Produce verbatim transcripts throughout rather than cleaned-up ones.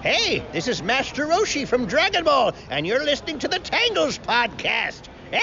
Hey, this is Master Roshi from Dragon Ball, and you're listening to the Tangles podcast.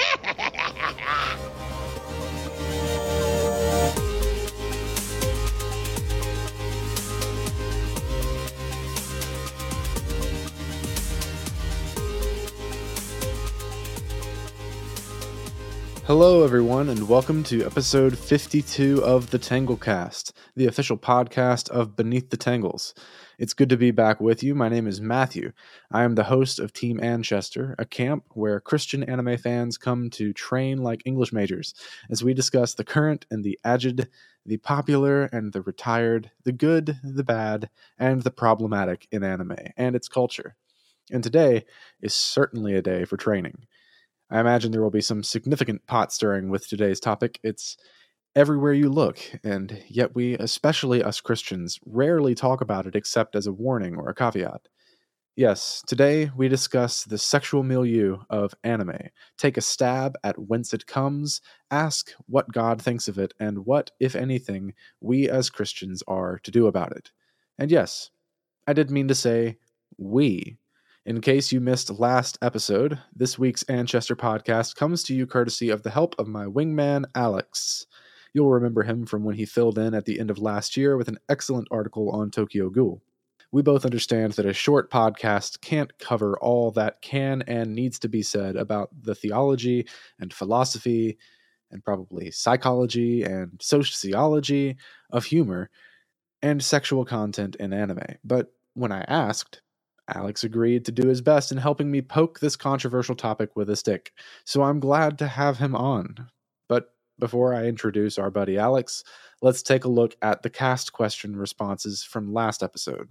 Hello, everyone, and welcome to episode fifty-two of the Tanglecast, the official podcast of Beneath the Tangles. It's good to be back with you. My name is Matthew. I am the host of Team Anchester, a camp where Christian anime fans come to train like English majors, as we discuss the current and the aged, the popular and the retired, the good, the bad, and the problematic in anime and its culture. And today is certainly a day for training. I imagine there will be some significant pot stirring with today's topic. It's everywhere you look, and yet we, especially us Christians, rarely talk about it except as a warning or a caveat. Yes, today we discuss the sexual milieu of anime, take a stab at whence it comes, ask what God thinks of it, and what, if anything, we as Christians are to do about it. And yes, I did mean to say we. In case you missed last episode, this week's Anchester podcast comes to you courtesy of the help of my wingman, Alex. You'll remember him from when he filled in at the end of last year with an excellent article on Tokyo Ghoul. We both understand that a short podcast can't cover all that can and needs to be said about the theology and philosophy and probably psychology and sociology of humor and sexual content in anime. But when I asked, Alex agreed to do his best in helping me poke this controversial topic with a stick, so I'm glad to have him on. But before I introduce our buddy Alex, let's take a look at the cast question responses from last episode.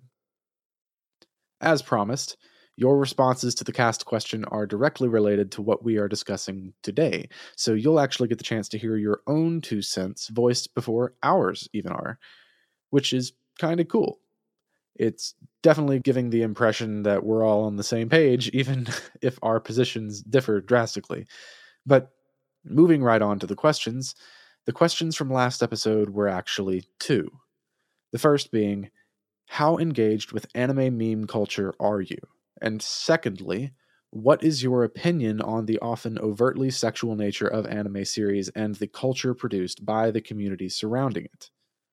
As promised, your responses to the cast question are directly related to what we are discussing today, so you'll actually get the chance to hear your own two cents voiced before ours even are, which is kind of cool. It's definitely giving the impression that we're all on the same page, even if our positions differ drastically. But moving right on to the questions, the questions from last episode were actually two. The first being, how engaged with anime meme culture are you? And secondly, what is your opinion on the often overtly sexual nature of anime series and the culture produced by the community surrounding it?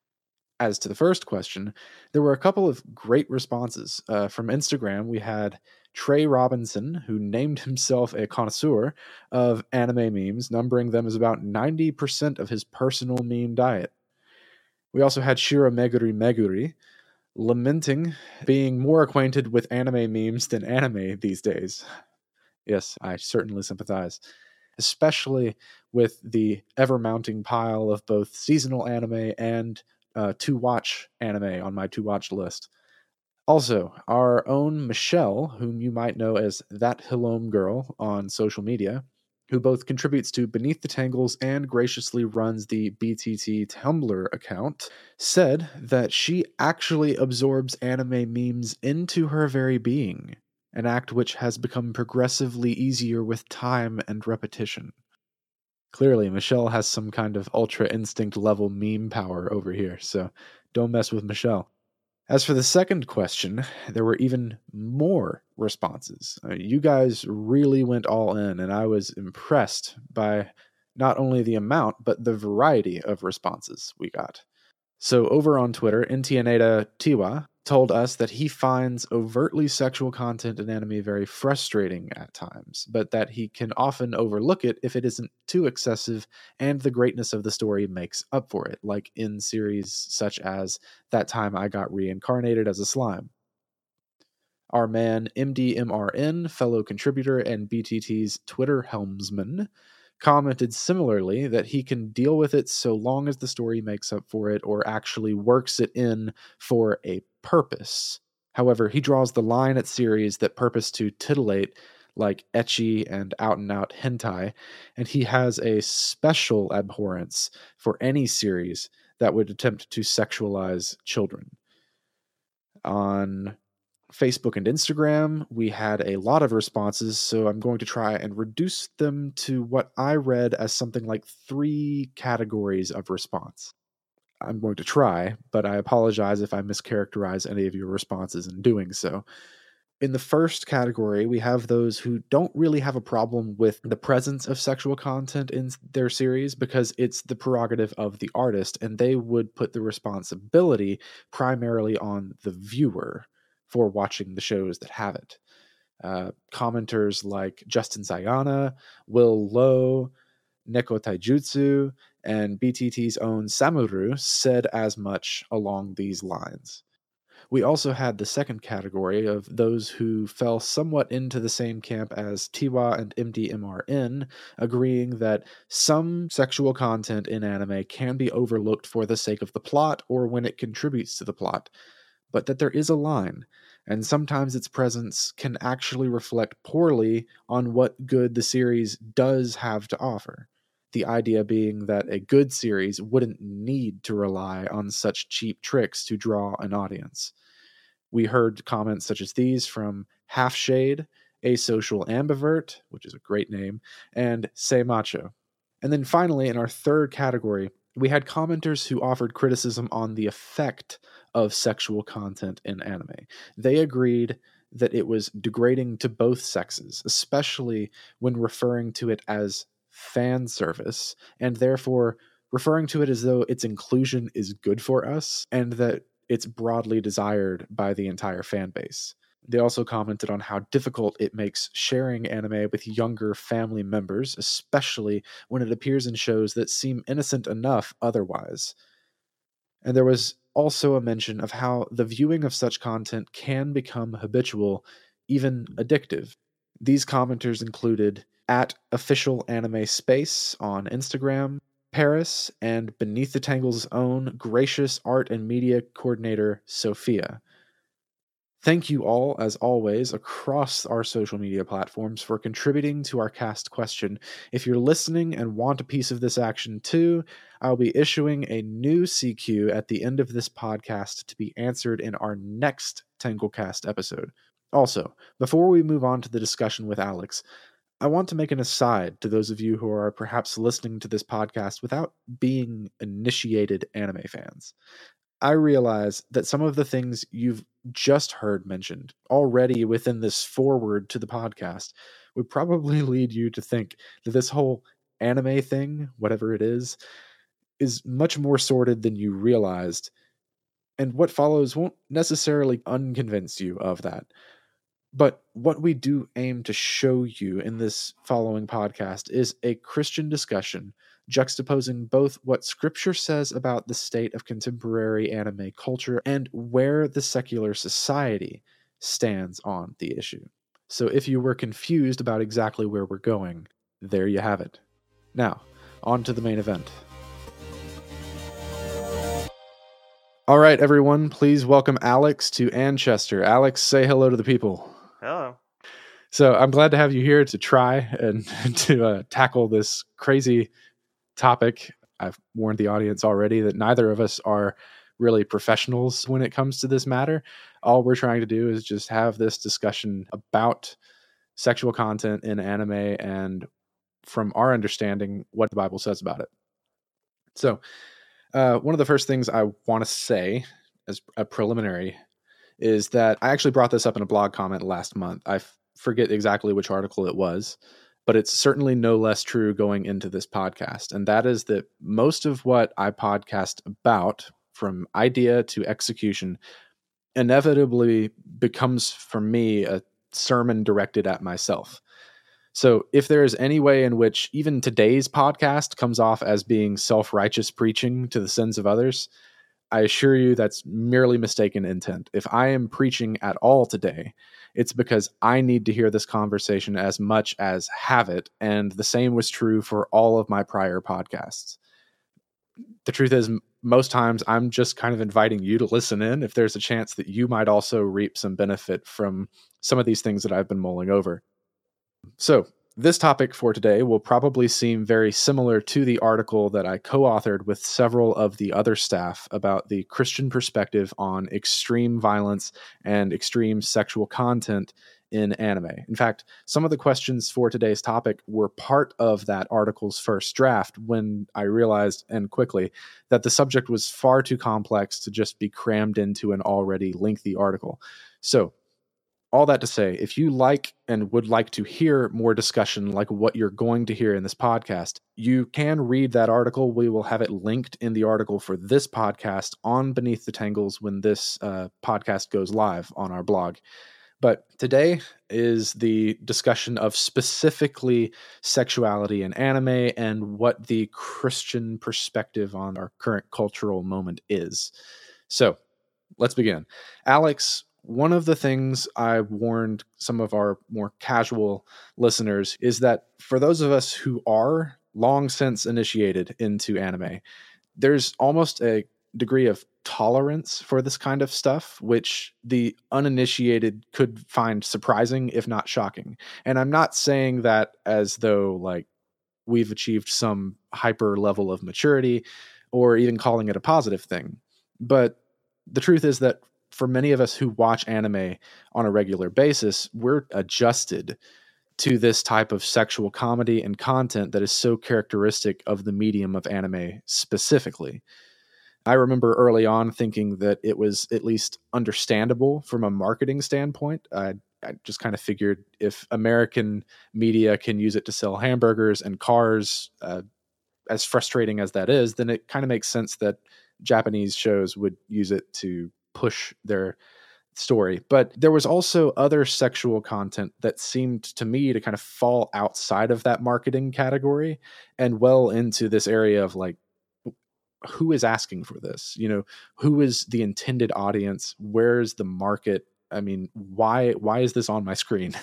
As to the first question, there were a couple of great responses. Uh, from Instagram, we had Trey Robinson, who named himself a connoisseur of anime memes, numbering them as about ninety percent of his personal meme diet. We also had Shira Meguri Meguri, lamenting being more acquainted with anime memes than anime these days. Yes, I certainly sympathize, especially with the ever-mounting pile of both seasonal anime and Uh, to watch anime on my to watch list. Also, our own Michelle, whom you might know as That Hilome Girl on social media, who both contributes to Beneath the Tangles and graciously runs the B T T Tumblr account, said that she actually absorbs anime memes into her very being, an act which has become progressively easier with time and repetition. Clearly, Michelle has some kind of Ultra Instinct level meme power over here, so don't mess with Michelle. As for the second question, there were even more responses. Uh, you guys really went all in, and I was impressed by not only the amount, but the variety of responses we got. So over on Twitter, Ntianeda Tiwa told us that he finds overtly sexual content in anime very frustrating at times, but that he can often overlook it if it isn't too excessive and the greatness of the story makes up for it, like in series such as That Time I Got Reincarnated as a Slime. Our man M D M R N, fellow contributor and B T T's Twitter helmsman, commented similarly that he can deal with it so long as the story makes up for it or actually works it in for a purpose. However, he draws the line at series that purpose to titillate, like ecchi and out-and-out hentai, and he has a special abhorrence for any series that would attempt to sexualize children. On Facebook and Instagram, we had a lot of responses, so I'm going to try and reduce them to what I read as something like three categories of response. I'm going to try, but I apologize if I mischaracterize any of your responses in doing so. In the first category, we have those who don't really have a problem with the presence of sexual content in their series because it's the prerogative of the artist, and they would put the responsibility primarily on the viewer for watching the shows that have it. Uh, commenters like Justin Sayana, Will Lowe, Neko Taijutsu, and B T T's own Samuru said as much along these lines. We also had the second category of those who fell somewhat into the same camp as Tiwa and M D M R N, agreeing that some sexual content in anime can be overlooked for the sake of the plot or when it contributes to the plot, but that there is a line, and sometimes its presence can actually reflect poorly on what good the series does have to offer. The idea being that a good series wouldn't need to rely on such cheap tricks to draw an audience. We heard comments such as these from Half Shade, Asocial Ambivert, which is a great name, and Say Macho. And then finally, in our third category, we had commenters who offered criticism on the effect of sexual content in anime. They agreed that it was degrading to both sexes, especially when referring to it as fan service, and therefore referring to it as though its inclusion is good for us, and that it's broadly desired by the entire fan base. They also commented on how difficult it makes sharing anime with younger family members, especially when it appears in shows that seem innocent enough otherwise. And there was also a mention of how the viewing of such content can become habitual, even addictive. These commenters included at Official Anime Space on Instagram, Paris, and Beneath the Tangles' own gracious art and media coordinator, Sophia. Thank you all, as always, across our social media platforms for contributing to our cast question. If you're listening and want a piece of this action too, I'll be issuing a new C Q at the end of this podcast to be answered in our next Tanglecast episode. Also, before we move on to the discussion with Alex, I want to make an aside to those of you who are perhaps listening to this podcast without being initiated anime fans. I realize that some of the things you've just heard mentioned already within this foreword to the podcast would probably lead you to think that this whole anime thing, whatever it is, is much more sordid than you realized, and what follows won't necessarily unconvince you of that. But what we do aim to show you in this following podcast is a Christian discussion juxtaposing both what Scripture says about the state of contemporary anime culture and where the secular society stands on the issue. So if you were confused about exactly where we're going, there you have it. Now, on to the main event. All right, everyone, please welcome Alex to Anchester. Alex, say hello to the people. Hello. So I'm glad to have you here to try and to uh, tackle this crazy topic. I've warned the audience already that neither of us are really professionals when it comes to this matter. All we're trying to do is just have this discussion about sexual content in anime and, from our understanding, what the Bible says about it. So uh, one of the first things I want to say as a preliminary is that I actually brought this up in a blog comment last month. I f- forget exactly which article it was, but it's certainly no less true going into this podcast. And that is that most of what I podcast about, from idea to execution, inevitably becomes for me a sermon directed at myself. So if there is any way in which even today's podcast comes off as being self-righteous preaching to the sins of others, I assure you that's merely mistaken intent. If I am preaching at all today, it's because I need to hear this conversation as much as have it, and the same was true for all of my prior podcasts. The truth is, most times I'm just kind of inviting you to listen in if there's a chance that you might also reap some benefit from some of these things that I've been mulling over. So, this topic for today will probably seem very similar to the article that I co-authored with several of the other staff about the Christian perspective on extreme violence and extreme sexual content in anime. In fact, some of the questions for today's topic were part of that article's first draft when I realized, and quickly, that the subject was far too complex to just be crammed into an already lengthy article. So, all that to say, if you like and would like to hear more discussion like what you're going to hear in this podcast, you can read that article. We will have it linked in the article for this podcast on Beneath the Tangles when this uh, podcast goes live on our blog. But today is the discussion of specifically sexuality in anime and what the Christian perspective on our current cultural moment is. So let's begin. Alex, one of the things I warned some of our more casual listeners is that for those of us who are long since initiated into anime, there's almost a degree of tolerance for this kind of stuff, which the uninitiated could find surprising, if not shocking. And I'm not saying that as though like we've achieved some hyper level of maturity or even calling it a positive thing. But the truth is that for many of us who watch anime on a regular basis, we're adjusted to this type of sexual comedy and content that is so characteristic of the medium of anime specifically. I remember early on thinking that it was at least understandable from a marketing standpoint. I, I just kind of figured if American media can use it to sell hamburgers and cars, uh, as frustrating as that is, then it kind of makes sense that Japanese shows would use it to push their story. But there was also other sexual content that seemed to me to kind of fall outside of that marketing category and well into this area of like, who is asking for this? You know, who is the intended audience? Where's the market? I mean, why why is this on my screen?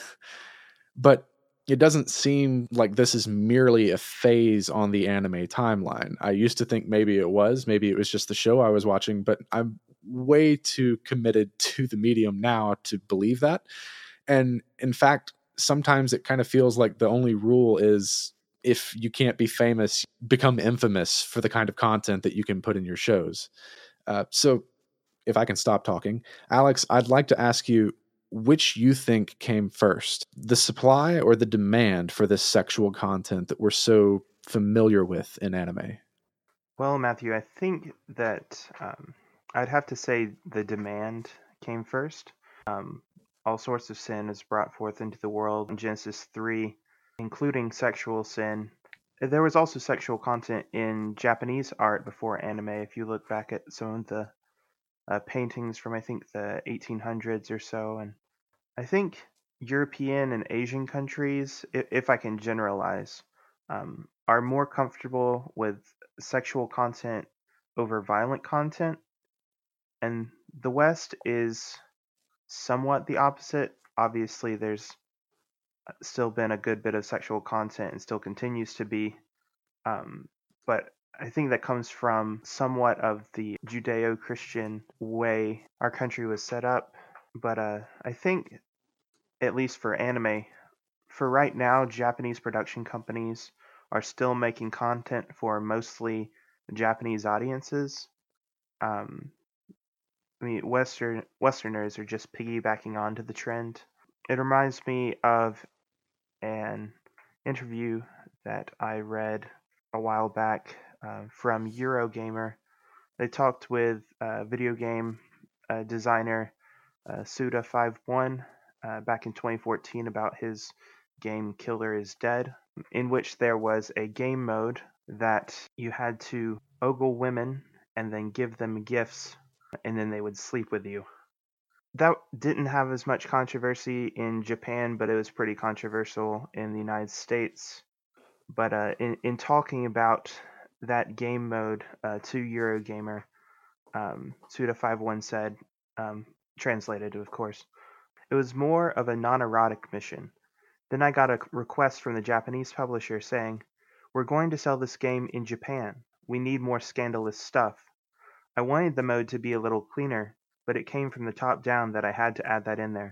But it doesn't seem like this is merely a phase on the anime timeline. I used to think maybe it was, maybe it was just the show I was watching, but I'm way too committed to the medium now to believe that. And in fact, sometimes it kind of feels like the only rule is if you can't be famous, become infamous for the kind of content that you can put in your shows. Uh, so if I can stop talking, Alex, I'd like to ask you which you think came first, the supply or the demand for this sexual content that we're so familiar with in anime? Well, Matthew, I think that um, I'd have to say the demand came first. Um, all sorts of sin is brought forth into the world in Genesis three, including sexual sin. There was also sexual content in Japanese art before anime. If you look back at some of the uh, paintings from, I think, the eighteen hundreds or so, and I think European and Asian countries, if, if I can generalize, um, are more comfortable with sexual content over violent content, and the West is somewhat the opposite. Obviously, there's still been a good bit of sexual content and still continues to be, um, but I think that comes from somewhat of the Judeo-Christian way our country was set up. But uh, I think, at least for anime, for right now, Japanese production companies are still making content for mostly Japanese audiences. Um, I mean, Western Westerners are just piggybacking onto the trend. It reminds me of an interview that I read a while back uh, from Eurogamer. They talked with uh, video game uh, designer uh, Suda fifty-one uh, back in twenty fourteen about his game Killer is Dead, in which there was a game mode that you had to ogle women and then give them gifts, and then they would sleep with you. That didn't have as much controversy in Japan, but it was pretty controversial in the United States. But uh, in, in talking about that game mode uh, to Eurogamer, um, Suda fifty-one said, um, translated of course, it was more of a non-erotic mission. Then I got a request from the Japanese publisher saying, "We're going to sell this game in Japan. We need more scandalous stuff." I wanted the mode to be a little cleaner, but it came from the top down that I had to add that in there.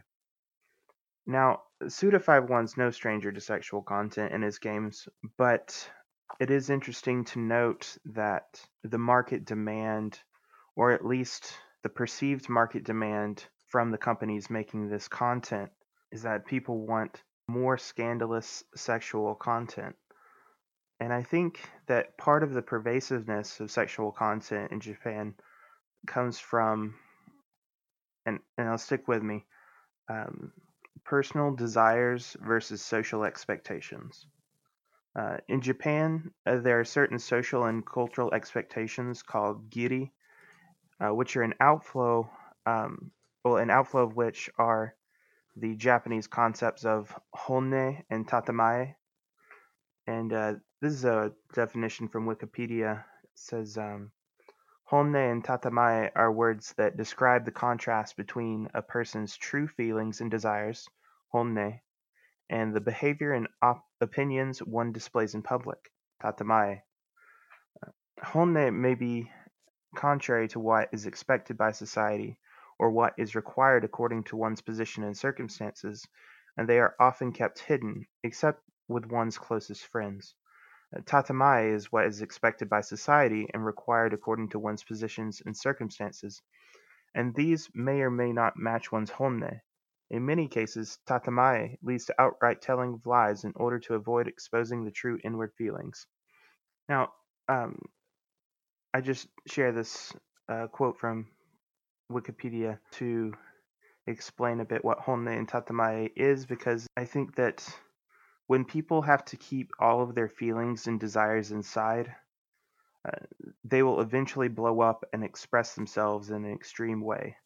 Now, Suda fifty-one's no stranger to sexual content in his games, but it is interesting to note that the market demand, or at least the perceived market demand from the companies making this content, is that people want more scandalous sexual content. And I think that part of the pervasiveness of sexual content in Japan comes from, and, and I'll stick with me, um, personal desires versus social expectations. Uh, in Japan, uh, there are certain social and cultural expectations called giri, uh, which are an outflow, um, well, an outflow of which are the Japanese concepts of honne and tatemae. And uh, this is a definition from Wikipedia. It says, um, honne and tatemae are words that describe the contrast between a person's true feelings and desires, honne, and the behavior and op- opinions one displays in public, tatemae. Honne may be contrary to what is expected by society or what is required according to one's position and circumstances, and they are often kept hidden, except with one's closest friends. Uh, Tatemae is what is expected by society and required according to one's positions and circumstances, and these may or may not match one's honne. In many cases, tatemae leads to outright telling of lies in order to avoid exposing the true inward feelings. Now, um, I just share this uh, quote from Wikipedia to explain a bit what honne and tatemae is, because I think that when people have to keep all of their feelings and desires inside, uh, they will eventually blow up and express themselves in an extreme way.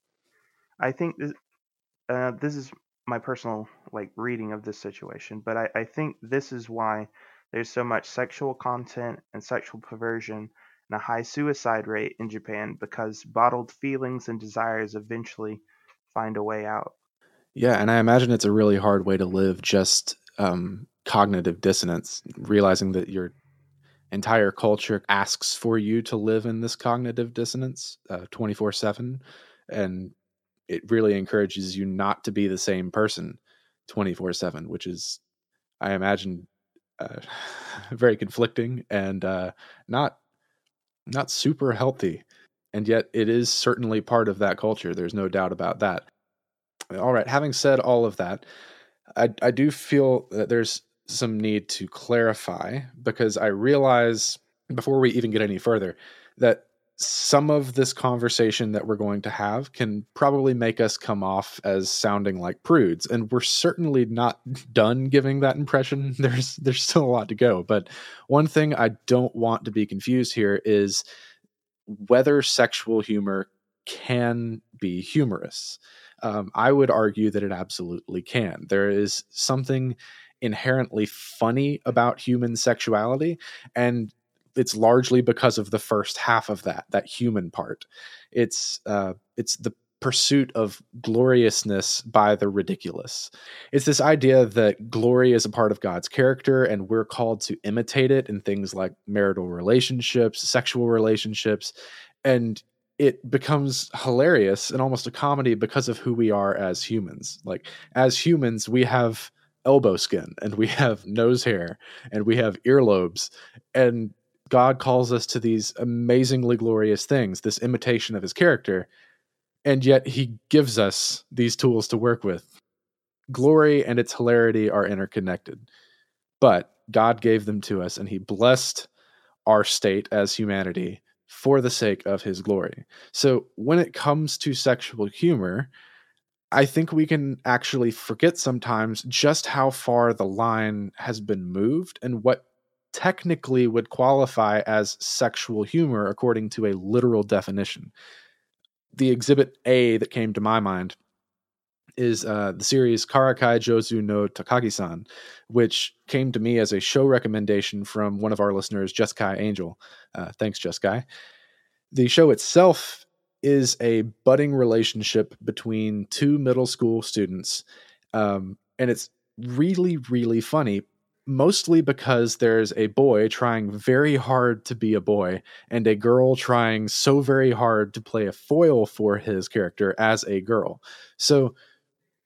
I think this, uh, this is my personal like reading of this situation, but I, I think this is why there's so much sexual content and sexual perversion and a high suicide rate in Japan, because bottled feelings and desires eventually find a way out. Yeah, and I imagine it's a really hard way to live, just um, cognitive dissonance, realizing that your entire culture asks for you to live in this cognitive dissonance uh, twenty-four seven, and it really encourages you not to be the same person twenty-four seven, which is, I imagine, uh, very conflicting and uh, not not super healthy. And yet it is certainly part of that culture. There's no doubt about that. All right, having said all of that, I, I do feel that there's some need to clarify, because I realize before we even get any further that some of this conversation that we're going to have can probably make us come off as sounding like prudes, and we're certainly not done giving that impression. There's there's still a lot to go, but one thing I don't want to be confused here is whether sexual humor can be humorous. Um, I would argue that it absolutely can. There is something inherently funny about human sexuality, and it's largely because of the first half of that, that human part. It's uh, it's the pursuit of gloriousness by the ridiculous. It's this idea that glory is a part of God's character, and we're called to imitate it in things like marital relationships, sexual relationships, and it becomes hilarious and almost a comedy because of who we are as humans. Like, as humans, we have elbow skin and we have nose hair and we have earlobes, and God calls us to these amazingly glorious things, this imitation of his character, and yet he gives us these tools to work with. Glory and its hilarity are interconnected, but God gave them to us, and he blessed our state as humanity for the sake of his glory. So when it comes to sexual humor, I think we can actually forget sometimes just how far the line has been moved and what technically would qualify as sexual humor according to a literal definition. The exhibit A that came to my mind is uh, the series Karakai Jozu no Takagi-san, which came to me as a show recommendation from one of our listeners, Jeskai Angel. Uh, thanks, Jeskai. The show itself is a budding relationship between two middle school students, um, and it's really, really funny, mostly because there's a boy trying very hard to be a boy and a girl trying so very hard to play a foil for his character as a girl. So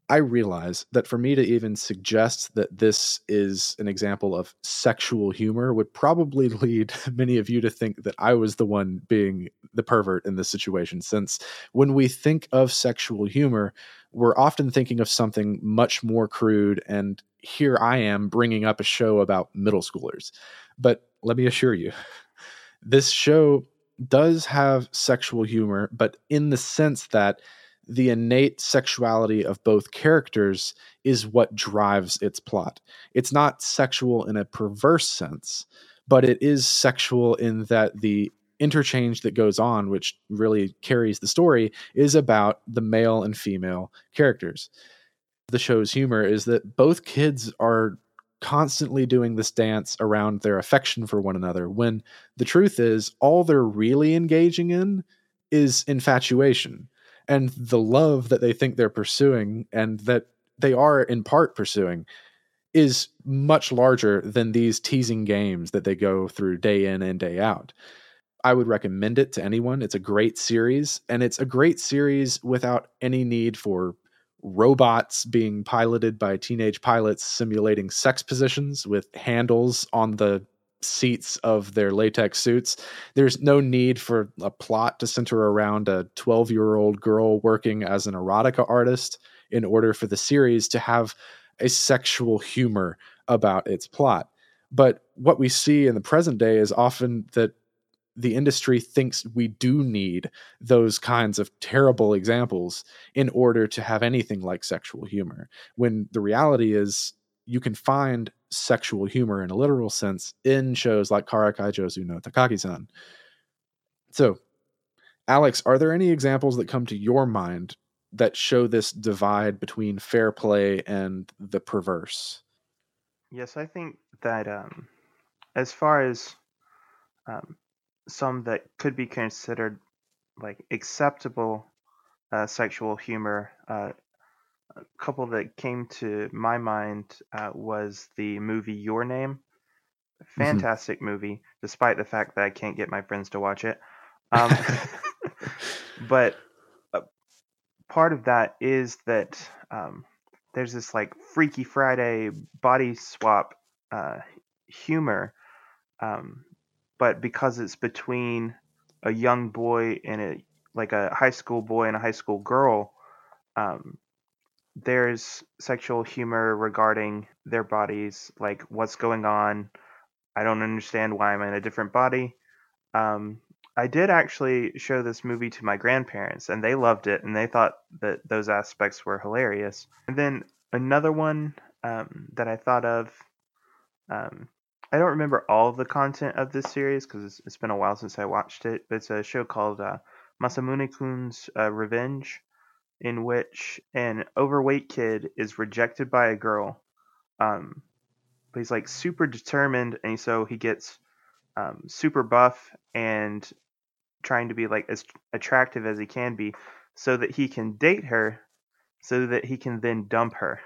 I realize that for me to even suggest that this is an example of sexual humor would probably lead many of you to think that I was the one being the pervert in this situation, since when we think of sexual humor, we're often thinking of something much more crude, and here I am bringing up a show about middle schoolers. But let me assure you, this show does have sexual humor, but in the sense that the innate sexuality of both characters is what drives its plot. It's not sexual in a perverse sense, but it is sexual in that the interchange that goes on, which really carries the story, is about the male and female characters. The show's humor is that both kids are constantly doing this dance around their affection for one another, when the truth is all they're really engaging in is infatuation and the love that they think they're pursuing, and that they are in part pursuing, is much larger than these teasing games that they go through day in and day out. I would recommend it to anyone. It's a great series, and it's a great series without any need for robots being piloted by teenage pilots simulating sex positions with handles on the seats of their latex suits. There's no need for a plot to center around a twelve-year-old girl working as an erotica artist in order for the series to have a sexual humor about its plot. But what we see in the present day is often that the industry thinks we do need those kinds of terrible examples in order to have anything like sexual humor, when the reality is you can find sexual humor in a literal sense in shows like Karakai Jozu no Takagi-san. So, Alex, are there any examples that come to your mind that show this divide between fair play and the perverse? Yes, I think that um, as far as um, some that could be considered like acceptable uh, sexual humor, uh, a couple that came to my mind uh, was the movie Your Name. Mhm. Fantastic movie, despite the fact that I can't get my friends to watch it. Um, but uh, part of that is that um, there's this like Freaky Friday body swap uh, humor, um, but because it's between a young boy and a like a high school boy and a high school girl, um, there's sexual humor regarding their bodies, like what's going on. I don't understand why I'm in a different body. Um, I did actually show this movie to my grandparents, and they loved it, and they thought that those aspects were hilarious. And then another one um, that I thought of, um, I don't remember all of the content of this series because it's, it's been a while since I watched it, but it's a show called uh, Masamune-kun's uh, Revenge, in which an overweight kid is rejected by a girl. Um, but he's like super determined, and so he gets um, super buff and trying to be like as attractive as he can be, so that he can date her, so that he can then dump her.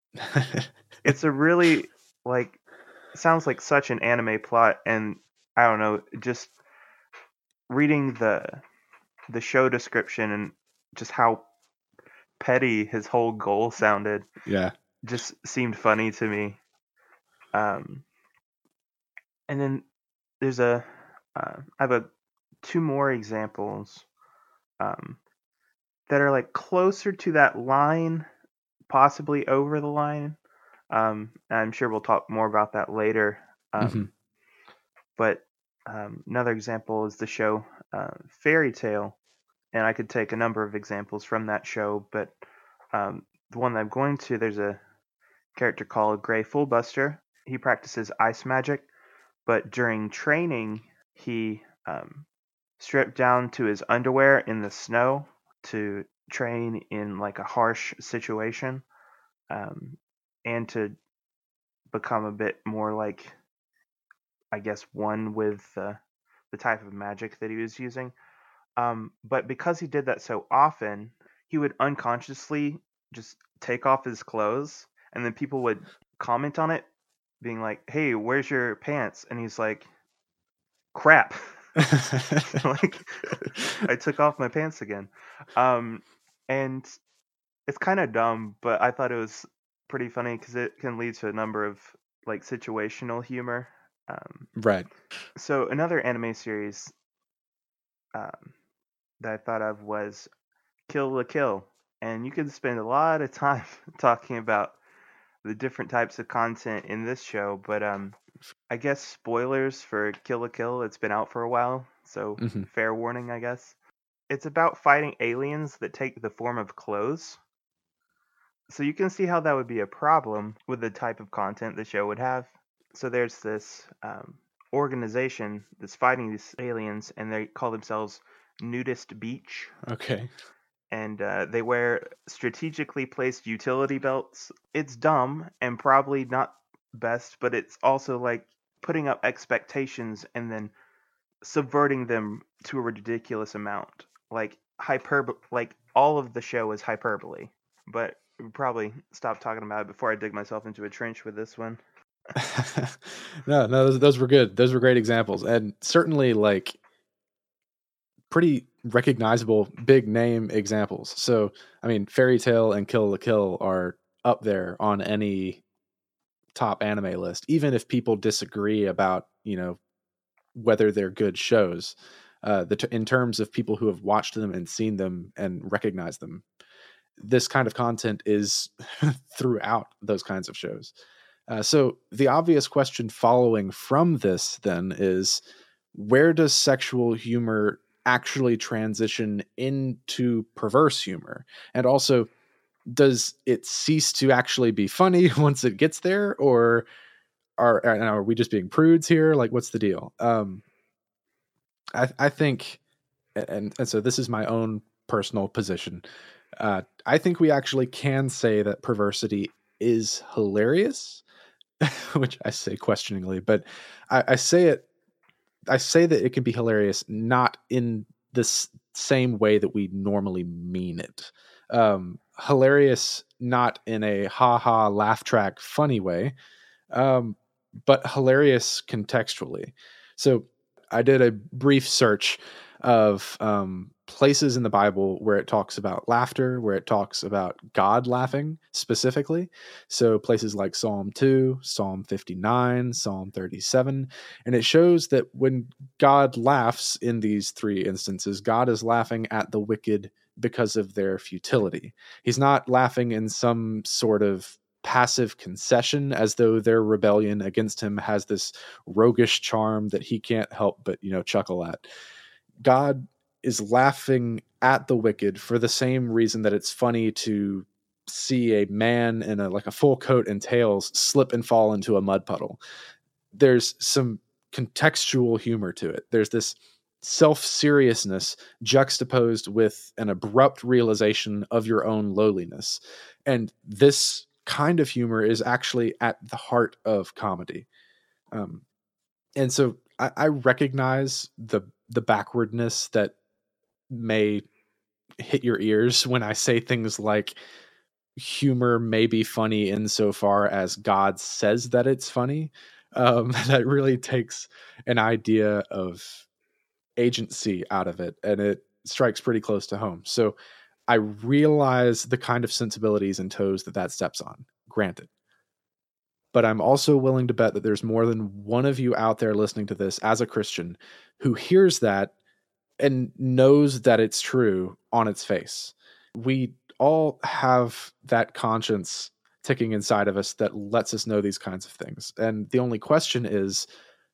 It's a really like sounds like such an anime plot, and I don't know, just reading the the show description and just how petty his whole goal sounded Yeah. just seemed funny to me. Um, and then there's a uh, I have a two more examples um, that are like closer to that line, possibly over the line. Um, I'm sure we'll talk more about that later. Um, Mm-hmm. But um, another example is the show uh, Fairy Tale, and I could take a number of examples from that show, but um, the one that I'm going to, there's a character called Gray Fullbuster. He practices ice magic, but during training, he um, stripped down to his underwear in the snow to train in like a harsh situation, um, and to become a bit more like, I guess, one with uh, the type of magic that he was using. Um, but because he did that so often, he would unconsciously just take off his clothes, and then people would comment on it, being like, "Hey, where's your pants?" And he's like, "Crap." Like, I took off my pants again. Um, and it's kind of dumb, but I thought it was pretty funny because it can lead to a number of like situational humor. Um, Right. so another anime series um, that I thought of was Kill la Kill, and you could spend a lot of time talking about the different types of content in this show, but um, I guess spoilers for Kill la Kill. It's been out for a while, so Hmm. fair warning, I guess. It's about fighting aliens that take the form of clothes. So you can see how that would be a problem with the type of content the show would have. So there's this um, organization that's fighting these aliens, and they call themselves Nudist Beach. Okay. And uh, they wear strategically placed utility belts. It's dumb and probably not best, but it's also like putting up expectations and then subverting them to a ridiculous amount. Like hyperbole, like all of the show is hyperbole. But we'll probably stop talking about it before I dig myself into a trench with this one. no, no, those, those were good. Those were great examples, and certainly like pretty recognizable big name examples. So, I mean, Fairy Tail and Kill la Kill are up there on any top anime list, even if people disagree about, you know, whether they're good shows. Uh, the t- in terms of people who have watched them and seen them and recognize them, this kind of content is throughout those kinds of shows. Uh, so the obvious question following from this then is, where does sexual humor actually transition into perverse humor? And also, does it cease to actually be funny once it gets there, or are are we just being prudes here? Like, what's the deal? Um, I I think, and and so this is my own personal position. Uh, I think we actually can say that perversity is hilarious, which I say questioningly, but I, I say it. I say that it can be hilarious, not in this same way that we normally mean it. Um, hilarious, not in a ha ha laugh track funny way, um, but hilarious contextually. So I did a brief search of um, places in the Bible where it talks about laughter, where it talks about God laughing specifically. So places like Psalm two, Psalm fifty-nine, Psalm thirty-seven. And it shows that when God laughs in these three instances, God is laughing at the wicked because of their futility. He's not laughing in some sort of passive concession as though their rebellion against him has this roguish charm that he can't help but, you know, chuckle at. God is laughing at the wicked for the same reason that it's funny to see a man in a like a full coat and tails slip and fall into a mud puddle. There's some contextual humor to it. There's this self-seriousness juxtaposed with an abrupt realization of your own lowliness. And this kind of humor is actually at the heart of comedy. Um, and so I, I recognize the the backwardness that may hit your ears when I say things like humor may be funny insofar as God says that it's funny. Um, that really takes an idea of agency out of it, and it strikes pretty close to home. So I realize the kind of sensibilities and toes that that steps on, granted. But I'm also willing to bet that there's more than one of you out there listening to this as a Christian who hears that and knows that it's true on its face. We all have that conscience ticking inside of us that lets us know these kinds of things. And the only question is,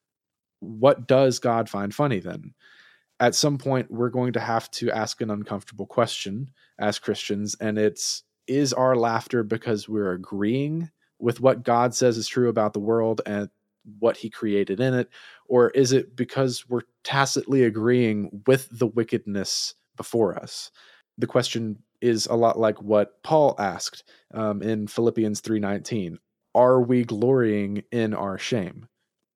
what does God find funny then? At some point, we're going to have to ask an uncomfortable question as Christians, and it's, is our laughter because we're agreeing with what God says is true about the world and what he created in it? Or is it because we're tacitly agreeing with the wickedness before us? The question is a lot like what Paul asked um, in Philippians three nineteen. Are we glorying in our shame?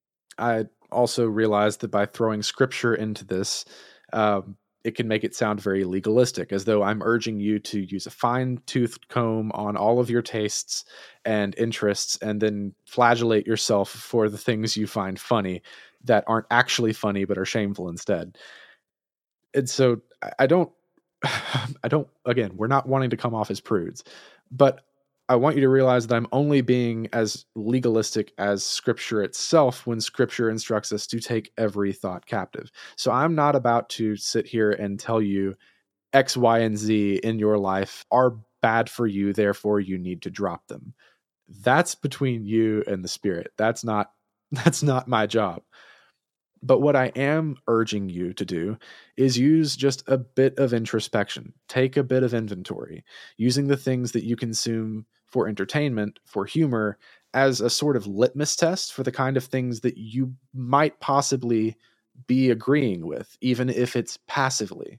I also realized that by throwing scripture into this, um, it can make it sound very legalistic, as though I'm urging you to use a fine-toothed comb on all of your tastes and interests and then flagellate yourself for the things you find funny that aren't actually funny but are shameful instead. And so I don't I don't, again, we're not wanting to come off as prudes, but I want you to realize that I'm only being as legalistic as Scripture itself when Scripture instructs us to take every thought captive. So I'm not about to sit here and tell you X, Y, and Z in your life are bad for you, therefore you need to drop them. That's between you and the Spirit. That's not that's not my job. But what I am urging you to do is use just a bit of introspection. Take a bit of inventory, using the things that you consume for entertainment, for humor, as a sort of litmus test for the kind of things that you might possibly be agreeing with, even if it's passively.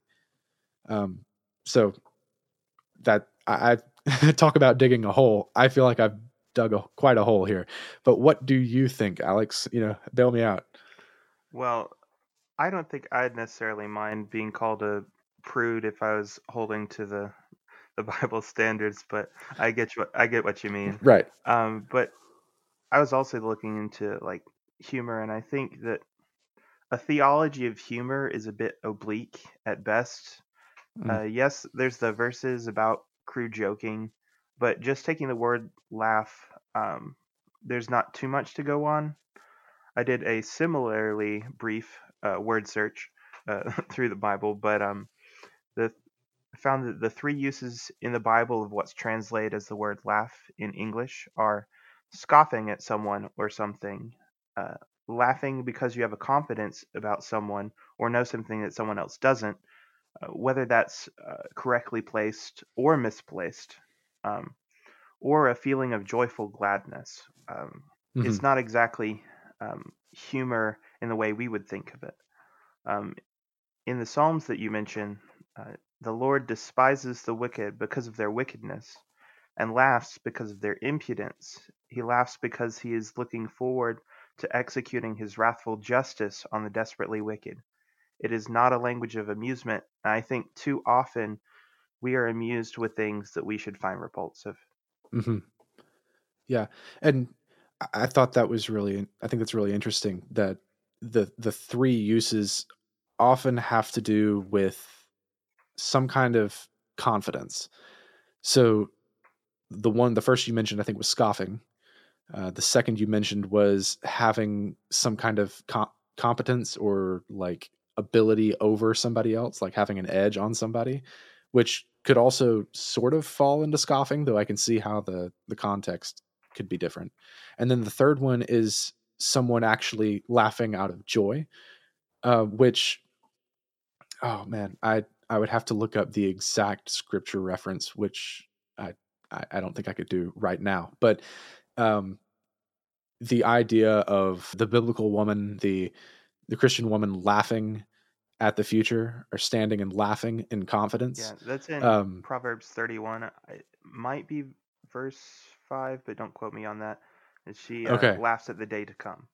Um, so that I, I talk about digging a hole. I feel like I've dug a, quite a hole here. But what do you think, Alex? You know, bail me out. Well, I don't think I'd necessarily mind being called a prude if I was holding to the the Bible standards, but I get what I get what you mean. Right. Um, but I was also looking into like humor, and I think that a theology of humor is a bit oblique at best. Mm. Uh, yes, there's the verses about crude joking, but just taking the word laugh, um, there's not too much to go on. I did a similarly brief uh, word search uh, through the Bible, but um, the found that the three uses in the Bible of what's translated as the word laugh in English are scoffing at someone or something, uh, laughing because you have a confidence about someone or know something that someone else doesn't, uh, whether that's uh, correctly placed or misplaced, um, or a feeling of joyful gladness. Um, Mm-hmm. It's not exactly um, humor in the way we would think of it. Um, in the Psalms that you mentioned, uh, the Lord despises the wicked because of their wickedness and laughs because of their impudence. He laughs because he is looking forward to executing his wrathful justice on the desperately wicked. It is not a language of amusement. I think too often we are amused with things that we should find repulsive. Mm-hmm. Yeah. And I thought that was really, I think that's really interesting that the, the three uses often have to do with some kind of confidence. So the one, the first you mentioned, I think was scoffing. Uh, the second you mentioned was having some kind of com- competence or like ability over somebody else, like having an edge on somebody, which could also sort of fall into scoffing, though I can see how the the context could be different. And then the third one is someone actually laughing out of joy, uh, which, oh man, I I would have to look up the exact scripture reference, which I I, I don't think I could do right now, but um, the idea of the biblical woman, the the Christian woman laughing at the future or standing and laughing in confidence. Yeah, that's in Um, Proverbs thirty-one. It might be verse five, but don't quote me on that. And she uh, okay. laughs at the day to come.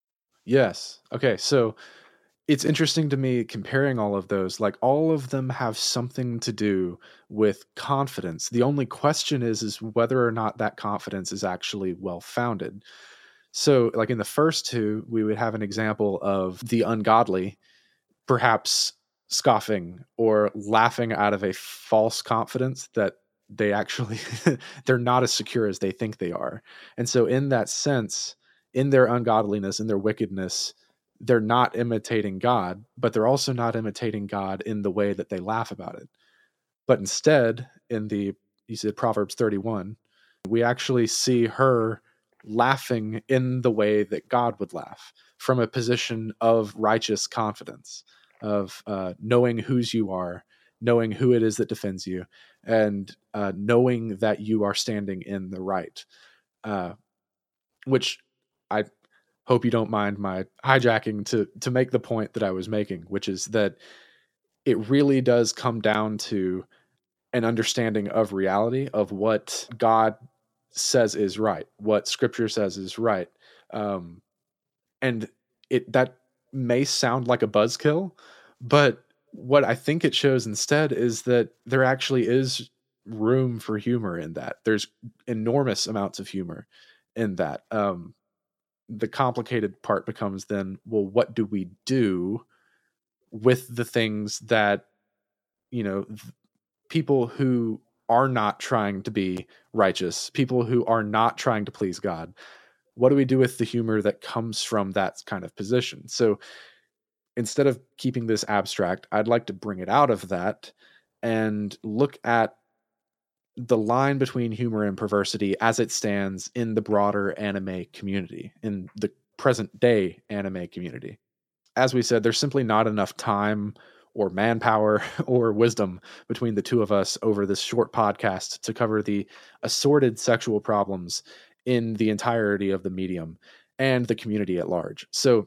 Yes. Okay. So it's interesting to me comparing all of those, like all of them have something to do with confidence. The only question is, is whether or not that confidence is actually well founded. So like in the first two, we would have an example of the ungodly perhaps scoffing or laughing out of a false confidence that they actually they're not as secure as they think they are. And so in that sense, in their ungodliness, in their wickedness, they're not imitating God, but they're also not imitating God in the way that they laugh about it. But instead, in the, you said Proverbs thirty-one, we actually see her laughing in the way that God would laugh, from a position of righteous confidence, of uh, knowing whose you are, knowing who it is that defends you, and uh, knowing that you are standing in the right. Uh, which I hope you don't mind my hijacking to to make the point that I was making, which is that it really does come down to an understanding of reality, of what God says is right, what Scripture says is right, um, and it that may sound like a buzzkill, but what I think it shows instead is that there actually is room for humor in that. There's enormous amounts of humor in that. Um, the complicated part becomes then, well, what do we do with the things that, you know, th- people who are not trying to be righteous, people who are not trying to please God. What do we do with the humor that comes from that kind of position? So instead of keeping this abstract, I'd like to bring it out of that and look at the line between humor and perversity as it stands in the broader anime community, in the present day anime community. As we said, there's simply not enough time or manpower or wisdom between the two of us over this short podcast to cover the assorted sexual problems in the entirety of the medium and the community at large. So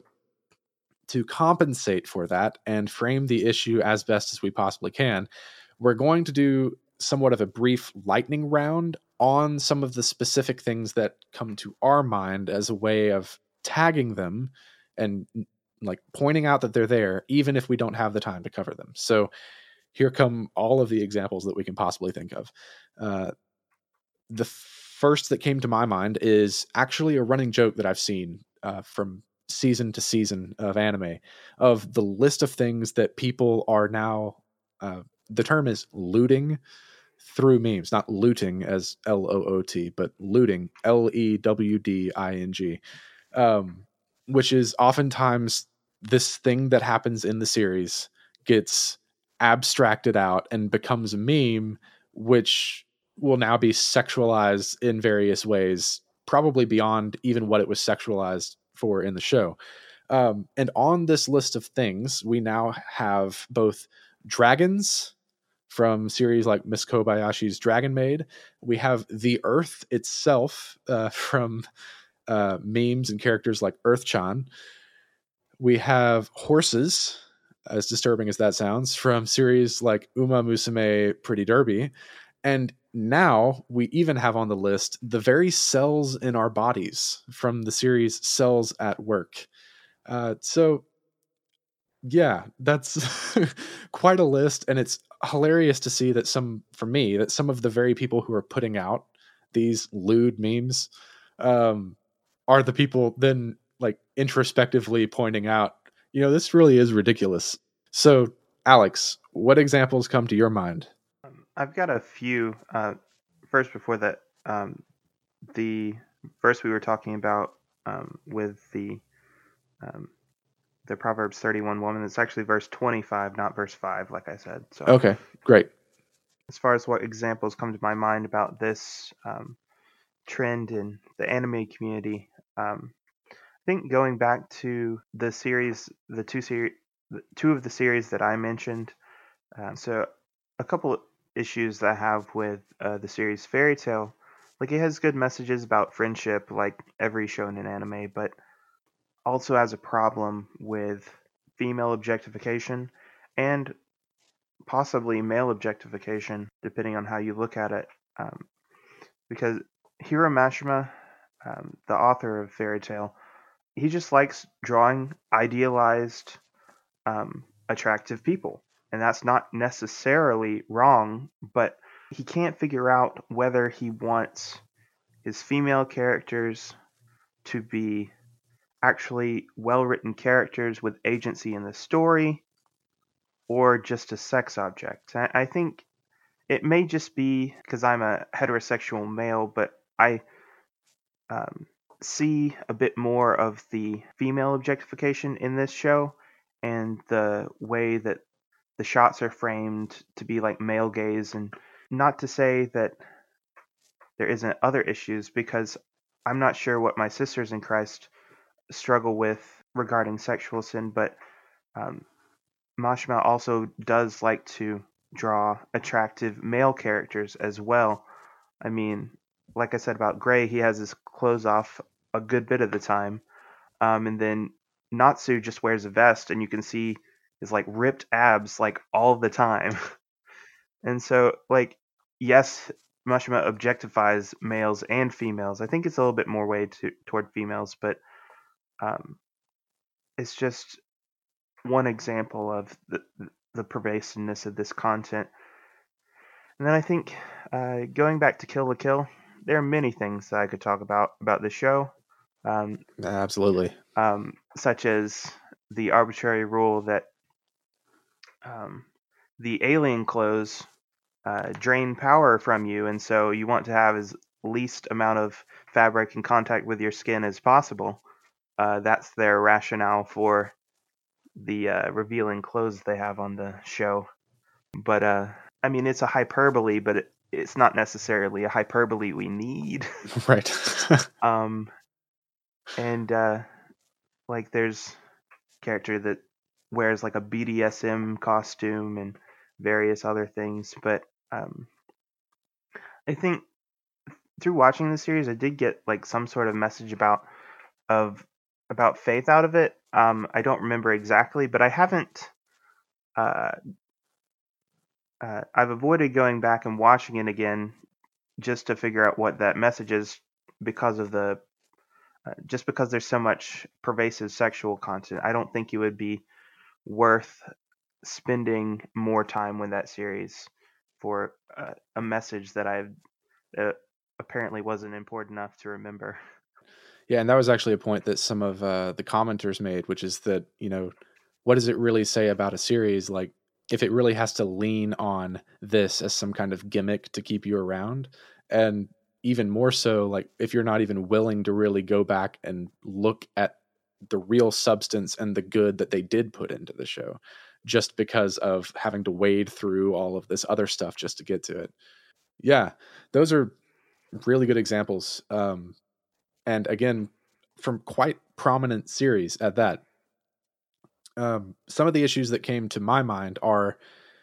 to compensate for that and frame the issue as best as we possibly can, we're going to do somewhat of a brief lightning round on some of the specific things that come to our mind as a way of tagging them and like pointing out that they're there, even if we don't have the time to cover them. So here come all of the examples that we can possibly think of. Uh, the first that came to my mind is actually a running joke that I've seen uh, from season to season of anime, of the list of things that people are now, uh, the term is looting through memes, not looting as L O O T, but looting, L E W D I N G, um, which is oftentimes this thing that happens in the series gets abstracted out and becomes a meme, which will now be sexualized in various ways, probably beyond even what it was sexualized for in the show. Um, and on this list of things, we now have both dragons from series like Miss Kobayashi's Dragon Maid. We have the Earth itself uh, from uh, memes and characters like Earth-chan. We have horses, as disturbing as that sounds, from series like Uma Musume Pretty Derby. And now we even have on the list the very cells in our bodies from the series Cells at Work. Uh, so yeah, that's quite a list. And it's hilarious to see that some, for me, that some of the very people who are putting out these lewd memes um, are the people then like introspectively pointing out, you know, this really is ridiculous. So Alex, what examples come to your mind? Um, I've got a few. Uh, first, before that, um, the verse we were talking about um, with the um, the Proverbs thirty-one woman, it's actually verse twenty-five, not verse five, like I said. So, Okay, great. as far as what examples come to my mind about this um, trend in the anime community, um, I think going back to the series, the two series, two of the series that I mentioned. Um, so, a couple issues that I have with uh, the series Fairy Tail, like it has good messages about friendship, like every shonen anime, but also has a problem with female objectification and possibly male objectification, depending on how you look at it. Um, because Hiro Mashima, um, the author of Fairy Tail, he just likes drawing idealized, um, attractive people. And that's not necessarily wrong, but he can't figure out whether he wants his female characters to be actually well-written characters with agency in the story or just a sex object. I, I think it may just be because I'm a heterosexual male, but I um, see a bit more of the female objectification in this show and the way that the shots are framed to be like male gaze. And not to say that there isn't other issues, because I'm not sure what my sisters in Christ struggle with regarding sexual sin, but um, Mashima also does like to draw attractive male characters as well. I mean, like I said about Gray, he has his clothes off a good bit of the time, um, and then Natsu just wears a vest, and you can see his like ripped abs like all the time. And so, like, yes, Mashima objectifies males and females. I think it's a little bit more weighted to, toward females, but um, it's just one example of the, the pervasiveness of this content. And then I think uh, going back to Kill la Kill, there are many things that I could talk about about the show, um, Absolutely. um, such as the arbitrary rule that um, the alien clothes uh, drain power from you, and so you want to have as least amount of fabric in contact with your skin as possible. Uh, that's their rationale for the uh, revealing clothes they have on the show. But uh, I mean, it's a hyperbole, but it, it's not necessarily a hyperbole we need. Right. um, and uh, like there's a character that wears like a B D S M costume and various other things, but um, I think through watching the series, I did get like some sort of message about of about faith out of it. Um, I don't remember exactly, but I haven't. Uh, uh, I've avoided going back and watching it again just to figure out what that message is because of the uh, just because there's so much pervasive sexual content. I don't think it would be worth spending more time with that series for uh, a message that I uh, apparently wasn't important enough to remember. Yeah, and that was actually a point that some of uh, the commenters made, which is that, you know, what does it really say about a series? Like, if it really has to lean on this as some kind of gimmick to keep you around, and even more so, like, if you're not even willing to really go back and look at the real substance and the good that they did put into the show, just because of having to wade through all of this other stuff just to get to it. Yeah, those are really good examples. Um, and again, from quite prominent series at that. Um, some of the issues that came to my mind are,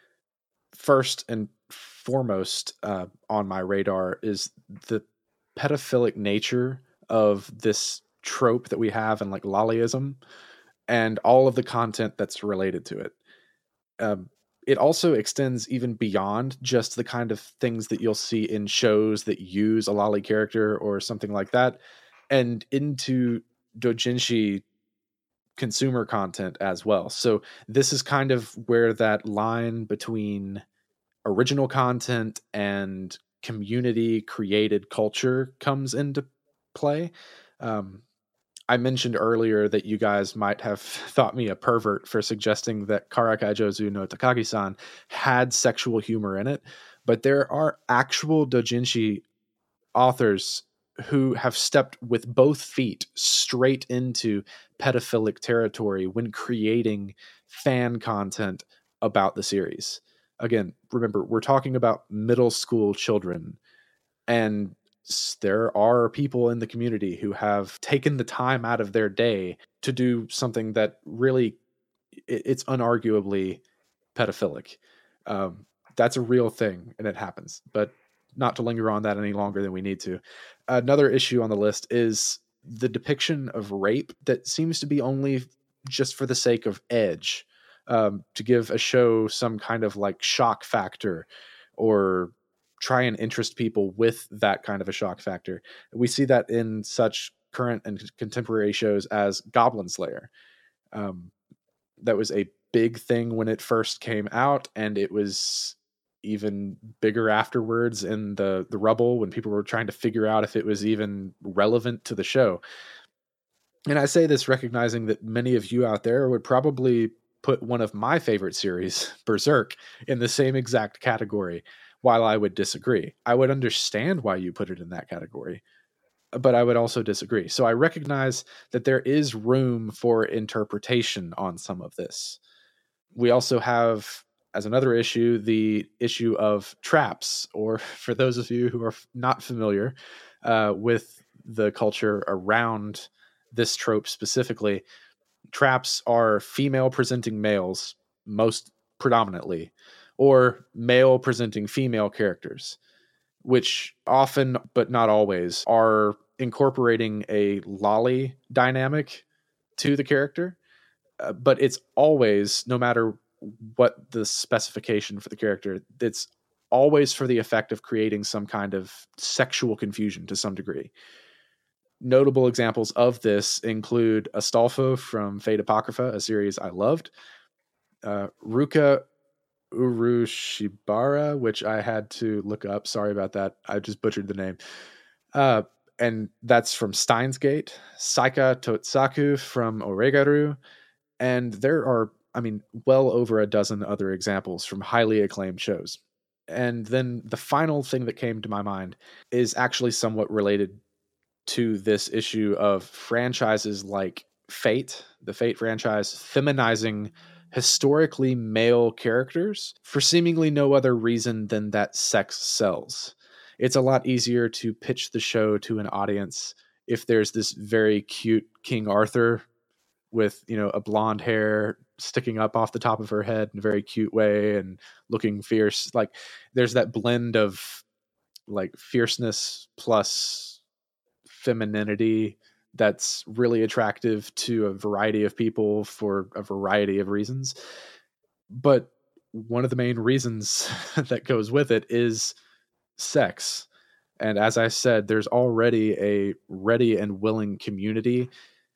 first and foremost uh, on my radar is the pedophilic nature of this trope that we have in like lollyism and all of the content that's related to it. Um, it also extends even beyond just the kind of things that you'll see in shows that use a lolly character or something like that, and into doujinshi consumer content as well. So this is kind of where that line between original content and community created culture comes into play. Um, I mentioned earlier that you guys might have thought me a pervert for suggesting that Karakai Jozu no Takagi-san had sexual humor in it, but there are actual doujinshi authors who have stepped with both feet straight into pedophilic territory when creating fan content about the series. Again, remember, we're talking about middle school children, and there are people in the community who have taken the time out of their day to do something that really, it's unarguably pedophilic. Um, that's a real thing, and it happens. But not to linger on that any longer than we need to. Another issue on the list is the depiction of rape that seems to be only just for the sake of edge, um, to give a show some kind of like shock factor or try and interest people with that kind of a shock factor. We see that in such current and contemporary shows as Goblin Slayer. Um, that was a big thing when it first came out, and it was even bigger afterwards in the the rubble when people were trying to figure out if it was even relevant to the show. And I say this recognizing that many of you out there would probably put one of my favorite series, Berserk, in the same exact category, while I would disagree. I would understand why you put it in that category, but I would also disagree. So I recognize that there is room for interpretation on some of this. We also have, as another issue, the issue of traps, or for those of you who are not familiar uh, with the culture around this trope specifically, traps are female presenting males, most predominantly, or male presenting female characters, which often, but not always, are incorporating a lolly dynamic to the character. Uh, but it's always, no matter what the specification for the character, it's always for the effect of creating some kind of sexual confusion to some degree. Notable examples of this include Astolfo from Fate Apocrypha, a series I loved, uh, Ruka Urushibara, which I had to look up. Sorry about that. I just butchered the name. Uh, and that's from Steins Gate, Saika Totsaku from Oregaru, and there are, I mean, well over a dozen other examples from highly acclaimed shows. And then the final thing that came to my mind is actually somewhat related to this issue of franchises like Fate, the Fate franchise, feminizing historically male characters for seemingly no other reason than that sex sells. It's a lot easier to pitch the show to an audience if there's this very cute King Arthur with, you know, a blonde hair sticking up off the top of her head in a very cute way and looking fierce. Like there's that blend of like fierceness plus femininity that's really attractive to a variety of people for a variety of reasons. But one of the main reasons that goes with it is sex. And as I said, there's already a ready and willing community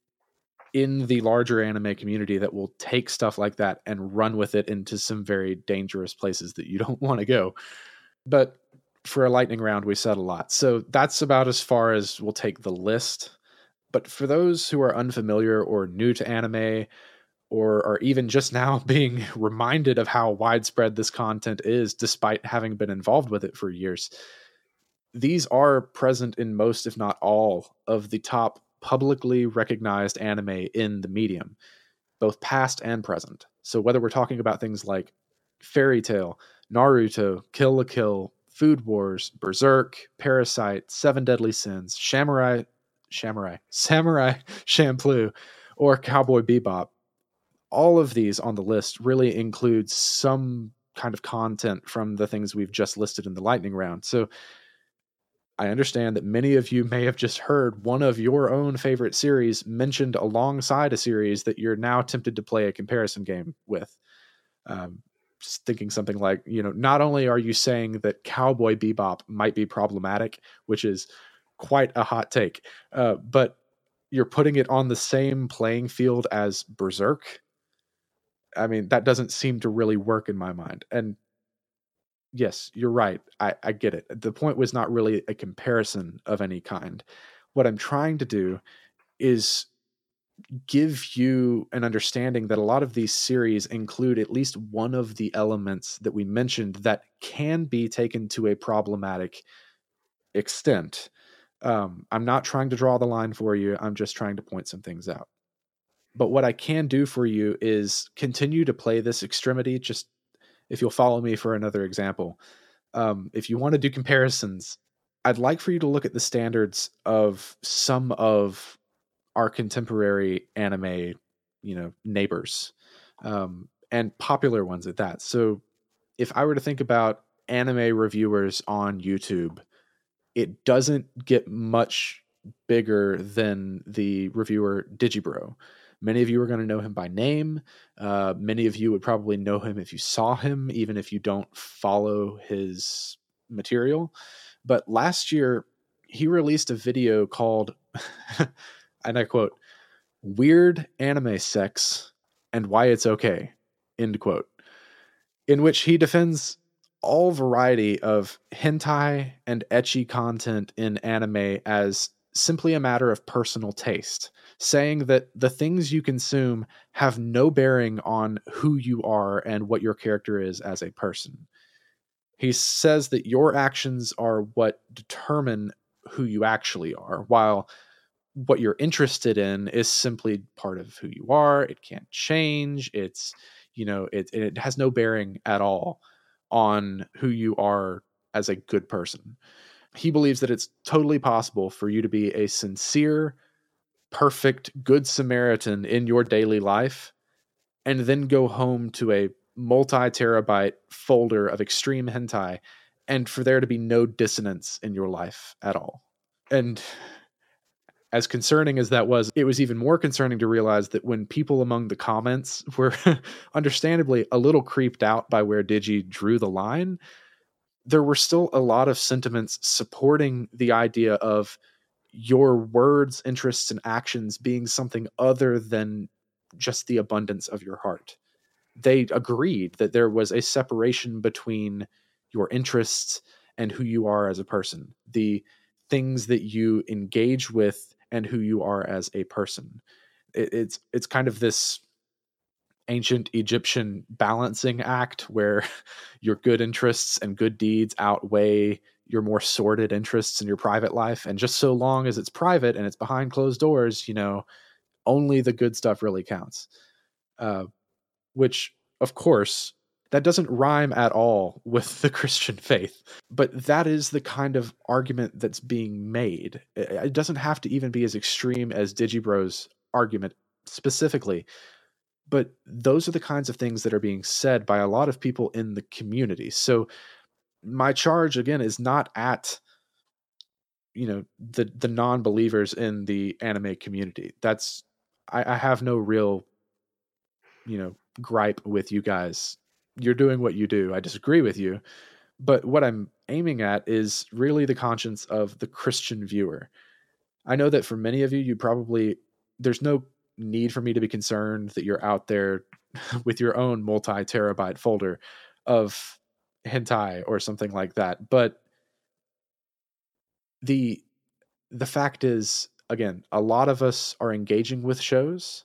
in the larger anime community that will take stuff like that and run with it into some very dangerous places that you don't want to go. But for a lightning round, we said a lot. So that's about as far as we'll take the list. But for those who are unfamiliar or new to anime, or are even just now being reminded of how widespread this content is, despite having been involved with it for years, these are present in most, if not all, of the top publicly recognized anime in the medium, both past and present. So whether we're talking about things like Fairy Tail, Naruto, Kill la Kill, Food Wars, Berserk, Parasite, Seven Deadly Sins, Samurai, Samurai, Samurai Champloo, or Cowboy Bebop, all of these on the list really include some kind of content from the things we've just listed in the lightning round. So I understand that many of you may have just heard one of your own favorite series mentioned alongside a series that you're now tempted to play a comparison game with. Um, just thinking something like, you know, not only are you saying that Cowboy Bebop might be problematic, which is quite a hot take, uh, but you're putting it on the same playing field as Berserk. I mean, that doesn't seem to really work in my mind. And yes, you're right. I, I get it. The point was not really a comparison of any kind. What I'm trying to do is give you an understanding that a lot of these series include at least one of the elements that we mentioned that can be taken to a problematic extent. Um, I'm not trying to draw the line for you. I'm just trying to point some things out. But what I can do for you is continue to play this extremity. Just if you'll follow me for another example, um, if you want to do comparisons, I'd like for you to look at the standards of some of our contemporary anime, you know, neighbors, um, and popular ones at that. So if I were to think about anime reviewers on YouTube, it doesn't get much bigger than the reviewer Digibro. Many of you are going to know him by name. Uh, many of you would probably know him if you saw him, even if you don't follow his material. But last year, he released a video called, and I quote, "Weird Anime Sex and Why It's Okay," end quote, in which he defends all variety of hentai and ecchi content in anime as simply a matter of personal taste, saying that the things you consume have no bearing on who you are and what your character is as a person. He says that your actions are what determine who you actually are, while what you're interested in is simply part of who you are. It can't change. It's, you know, it, it has no bearing at all on who you are as a good person. He believes that it's totally possible for you to be a sincere, perfect, good Samaritan in your daily life, and then go home to a multi-terabyte folder of extreme hentai, and for there to be no dissonance in your life at all. And as concerning as that was, it was even more concerning to realize that when people among the comments were understandably a little creeped out by where Digi drew the line, there were still a lot of sentiments supporting the idea of your words, interests, and actions being something other than just the abundance of your heart. They agreed that there was a separation between your interests and who you are as a person, the things that you engage with and who you are as a person. It, it's it's kind of this ancient Egyptian balancing act where your good interests and good deeds outweigh your more sordid interests in your private life. And just so long as it's private and it's behind closed doors, you know, only the good stuff really counts. Uh, which, of course, that doesn't rhyme at all with the Christian faith. But that is the kind of argument that's being made. It doesn't have to even be as extreme as Digibro's argument specifically. But those are the kinds of things that are being said by a lot of people in the community. So my charge, again, is not at, you know, the, the non-believers in the anime community. That's, I, I have no real, you know, gripe with you guys. You're doing what you do. I disagree with you. But what I'm aiming at is really the conscience of the Christian viewer. I know that for many of you, you probably, there's no need for me to be concerned that you're out there with your own multi-terabyte folder of hentai or something like that. But the the fact is, again, a lot of us are engaging with shows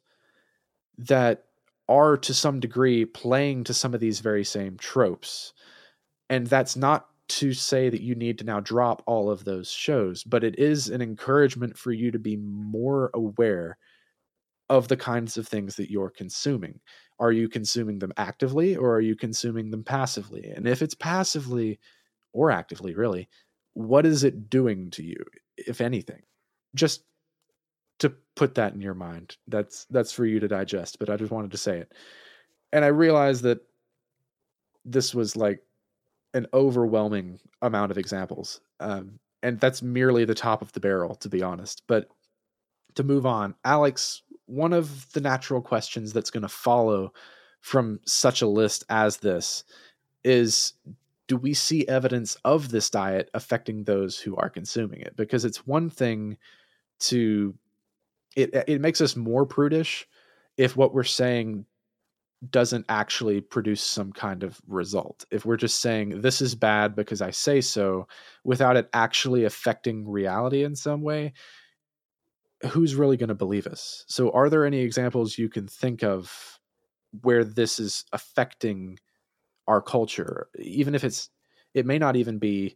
that are to some degree playing to some of these very same tropes. And that's not to say that you need to now drop all of those shows, but it is an encouragement for you to be more aware of the kinds of things that you're consuming. Are you consuming them actively or are you consuming them passively? And if it's passively or actively, really, what is it doing to you, if anything? Just to put that in your mind. That's that's for you to digest, but I just wanted to say it. And I realized that this was like an overwhelming amount of examples. Um, and that's merely the top of the barrel, to be honest. But to move on, Alex, one of the natural questions that's going to follow from such a list as this is, do we see evidence of this diet affecting those who are consuming it? Because it's one thing to, it, it makes us more prudish if what we're saying doesn't actually produce some kind of result. If we're just saying this is bad because I say so without it actually affecting reality in some way, who's really going to believe us? So are there any examples you can think of where this is affecting our culture? Even if it's, it may not even be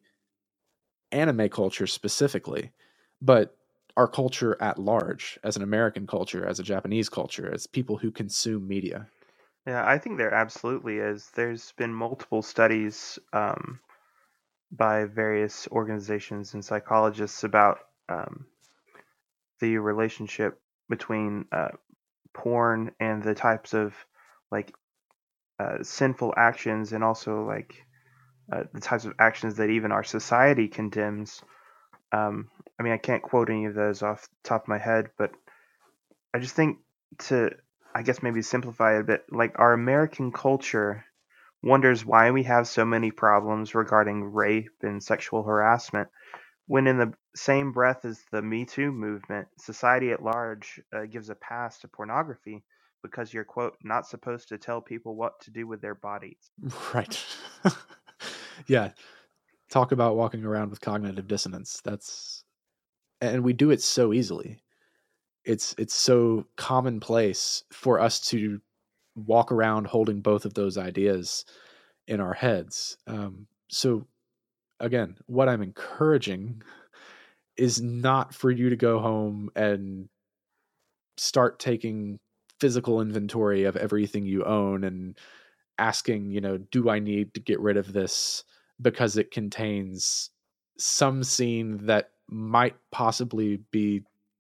anime culture specifically, but our culture at large, as an American culture, as a Japanese culture, as people who consume media. Yeah, I think there absolutely is. There's been multiple studies um, by various organizations and psychologists about um, the relationship between uh, porn and the types of like uh, sinful actions, and also like uh, the types of actions that even our society condemns. Um, I mean, I can't quote any of those off the top of my head, but I just think to, I guess maybe simplify it a bit, like our American culture wonders why we have so many problems regarding rape and sexual harassment, when in the same breath as the Me Too movement, society at large uh, gives a pass to pornography because you're, quote, not supposed to tell people what to do with their bodies. Right. Yeah. Talk about walking around with cognitive dissonance. That's, and we do it so easily. It's, it's so commonplace for us to walk around holding both of those ideas in our heads. Um, so again, what I'm encouraging is not for you to go home and start taking physical inventory of everything you own and asking, you know, do I need to get rid of this because it contains some scene that might possibly be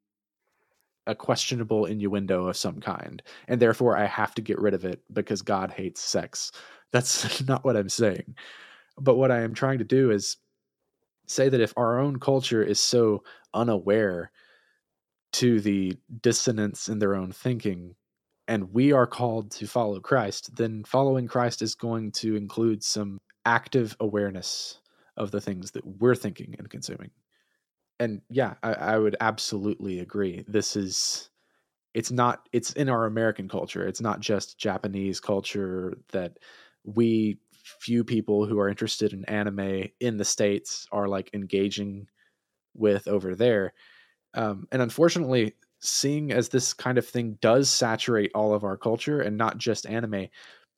a questionable innuendo of some kind, and therefore I have to get rid of it because God hates sex. That's not what I'm saying. But what I am trying to do is say that if our own culture is so unaware to the dissonance in their own thinking, and we are called to follow Christ, then following Christ is going to include some active awareness of the things that we're thinking and consuming. And yeah, I, I would absolutely agree. This is, it's not, it's in our American culture. It's not just Japanese culture that we, few people who are interested in anime in the States are like engaging with over there. Um, and unfortunately, seeing as this kind of thing does saturate all of our culture and not just anime,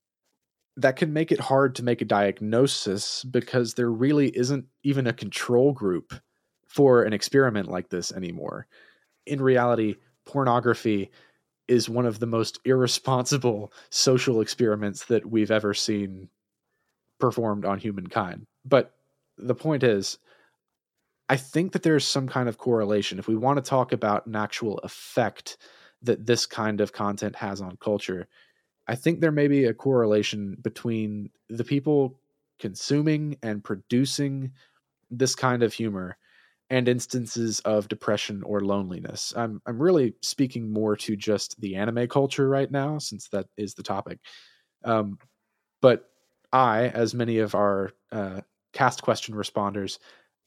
that can make it hard to make a diagnosis because there really isn't even a control group for an experiment like this anymore. In reality, pornography is one of the most irresponsible social experiments that we've ever seen performed on humankind. But the point is, I think that there's some kind of correlation. If we want to talk about an actual effect that this kind of content has on culture, I think there may be a correlation between the people consuming and producing this kind of humor and instances of depression or loneliness. I'm I'm really speaking more to just the anime culture right now, since that is the topic. Um, but I, as many of our uh, cast question responders,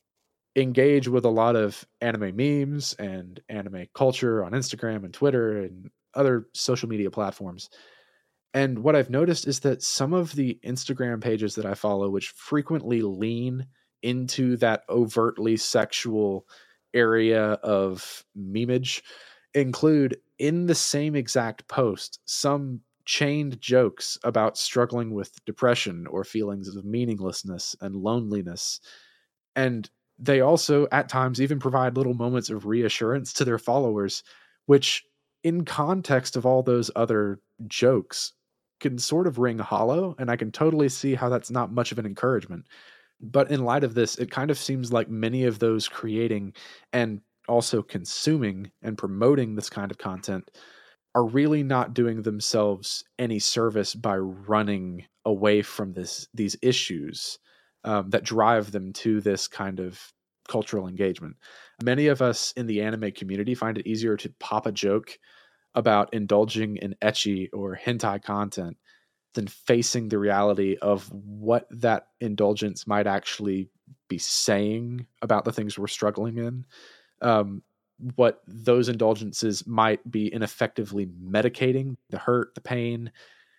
engage with a lot of anime memes and anime culture on Instagram and Twitter and other social media platforms. And what I've noticed is that some of the Instagram pages that I follow, which frequently lean into that overtly sexual area of memeage, include in the same exact post some chained jokes about struggling with depression or feelings of meaninglessness and loneliness. And they also, at times, even provide little moments of reassurance to their followers, which, in context of all those other jokes, can sort of ring hollow. And I can totally see how that's not much of an encouragement. But in light of this, it kind of seems like many of those creating and also consuming and promoting this kind of content are really not doing themselves any service by running away from this these issues um, that drive them to this kind of cultural engagement. Many of us in the anime community find it easier to pop a joke about indulging in ecchi or hentai content than facing the reality of what that indulgence might actually be saying about the things we're struggling in. Um, what those indulgences might be ineffectively medicating the hurt, the pain.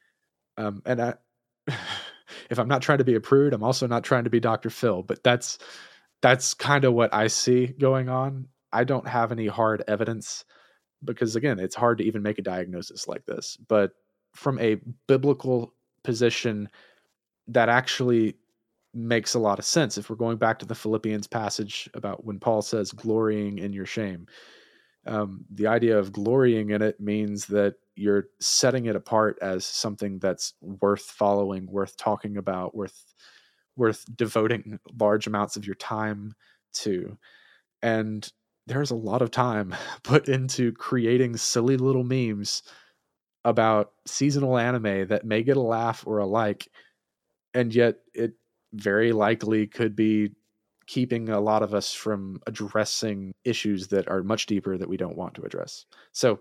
Um, and I, if I'm not trying to be a prude, I'm also not trying to be Doctor Phil, but that's, that's kind of what I see going on. I don't have any hard evidence because, again, it's hard to even make a diagnosis like this. But from a biblical position, that actually makes a lot of sense. If we're going back to the Philippians passage about when Paul says glorying in your shame, um, the idea of glorying in it means that you're setting it apart as something that's worth following, worth talking about, worth worth devoting large amounts of your time to. And there's a lot of time put into creating silly little memes about seasonal anime that may get a laugh or a like, and yet it very likely could be keeping a lot of us from addressing issues that are much deeper that we don't want to address. So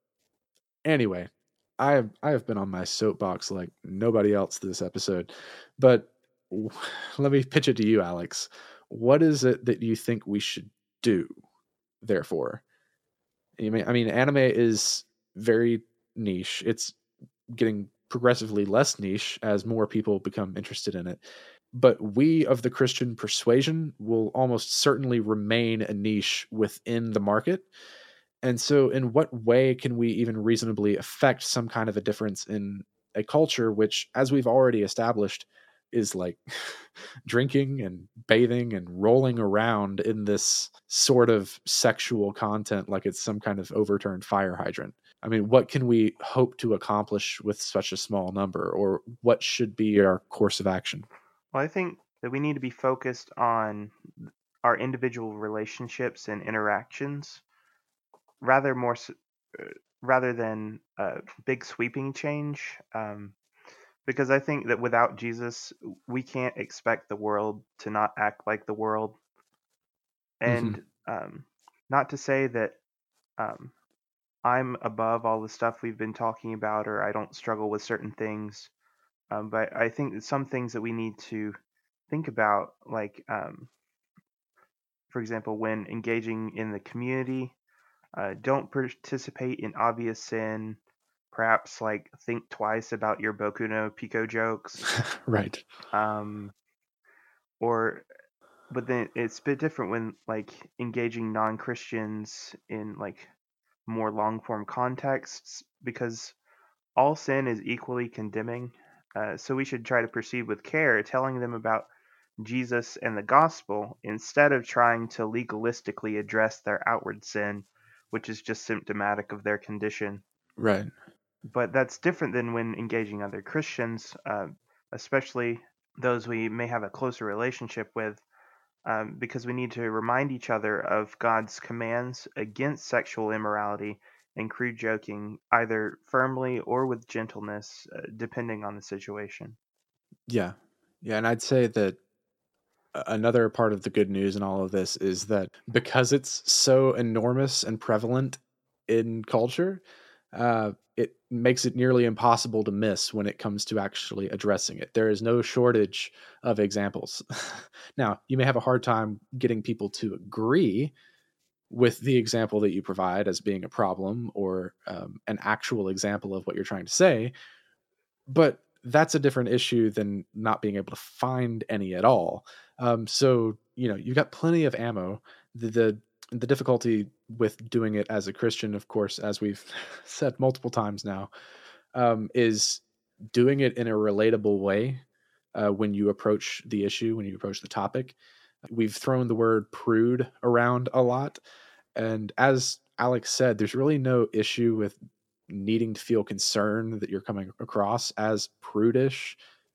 anyway, I have I have been on my soapbox like nobody else this episode, but w- let me pitch it to you, Alex. What is it that you think we should do? Therefore, you mean I mean, anime is very niche. It's getting progressively less niche as more people become interested in it. But we of the Christian persuasion will almost certainly remain a niche within the market. And so, in what way can we even reasonably affect some kind of a difference in a culture, which, as we've already established, is like drinking and bathing and rolling around in this sort of sexual content like it's some kind of overturned fire hydrant? I mean, what can we hope to accomplish with such a small number, or what should be our course of action? Well, I think that we need to be focused on our individual relationships and interactions rather more s- uh, rather than a big sweeping change. Um, because I think that without Jesus, we can't expect the world to not act like the world. Hmm. And um, not to say that um, I'm above all the stuff we've been talking about, or I don't struggle with certain things. Um, but I think that some things that we need to think about, like um, for example, when engaging in the community, uh, don't participate in obvious sin. Perhaps like think twice about your Boku no Pico jokes. Right. Um, or but then it's a bit different when like engaging non-Christians in like more long form contexts, because all sin is equally condemning. Uh, so we should try to proceed with care, telling them about Jesus and the gospel instead of trying to legalistically address their outward sin, which is just symptomatic of their condition. Right. But that's different than when engaging other Christians, uh, especially those we may have a closer relationship with, um, because we need to remind each other of God's commands against sexual immorality and crude joking, either firmly or with gentleness, uh, depending on the situation. Yeah. Yeah. And I'd say that another part of the good news in all of this is that because it's so enormous and prevalent in culture, uh, it makes it nearly impossible to miss when it comes to actually addressing it. There is no shortage of examples. Now, you may have a hard time getting people to agree with the example that you provide as being a problem or um, an actual example of what you're trying to say, but that's a different issue than not being able to find any at all. Um, so, you know, you've got plenty of ammo. The, the the difficulty with doing it as a Christian, of course, as we've said multiple times now, um, is doing it in a relatable way uh, when you approach the issue, when you approach the topic. We've thrown the word prude around a lot. And as Alex said, there's really no issue with needing to feel concerned that you're coming across as prudish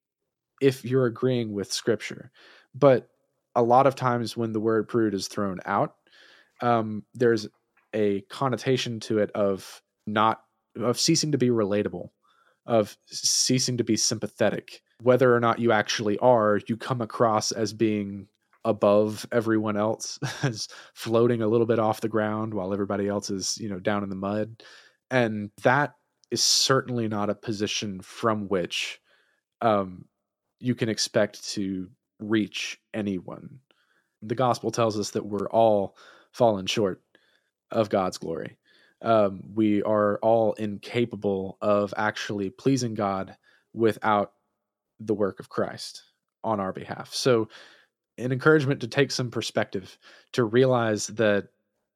if you're agreeing with scripture. But a lot of times when the word prude is thrown out, um, there's a connotation to it of not of ceasing to be relatable, of ceasing to be sympathetic. Whether or not you actually are, you come across as being above everyone else, as floating a little bit off the ground while everybody else is, you know, down in the mud. And that is certainly not a position from which um, you can expect to reach anyone. The gospel tells us that we're all fallen short of God's glory. Um, we are all incapable of actually pleasing God without the work of Christ on our behalf. So, an encouragement to take some perspective, to realize that,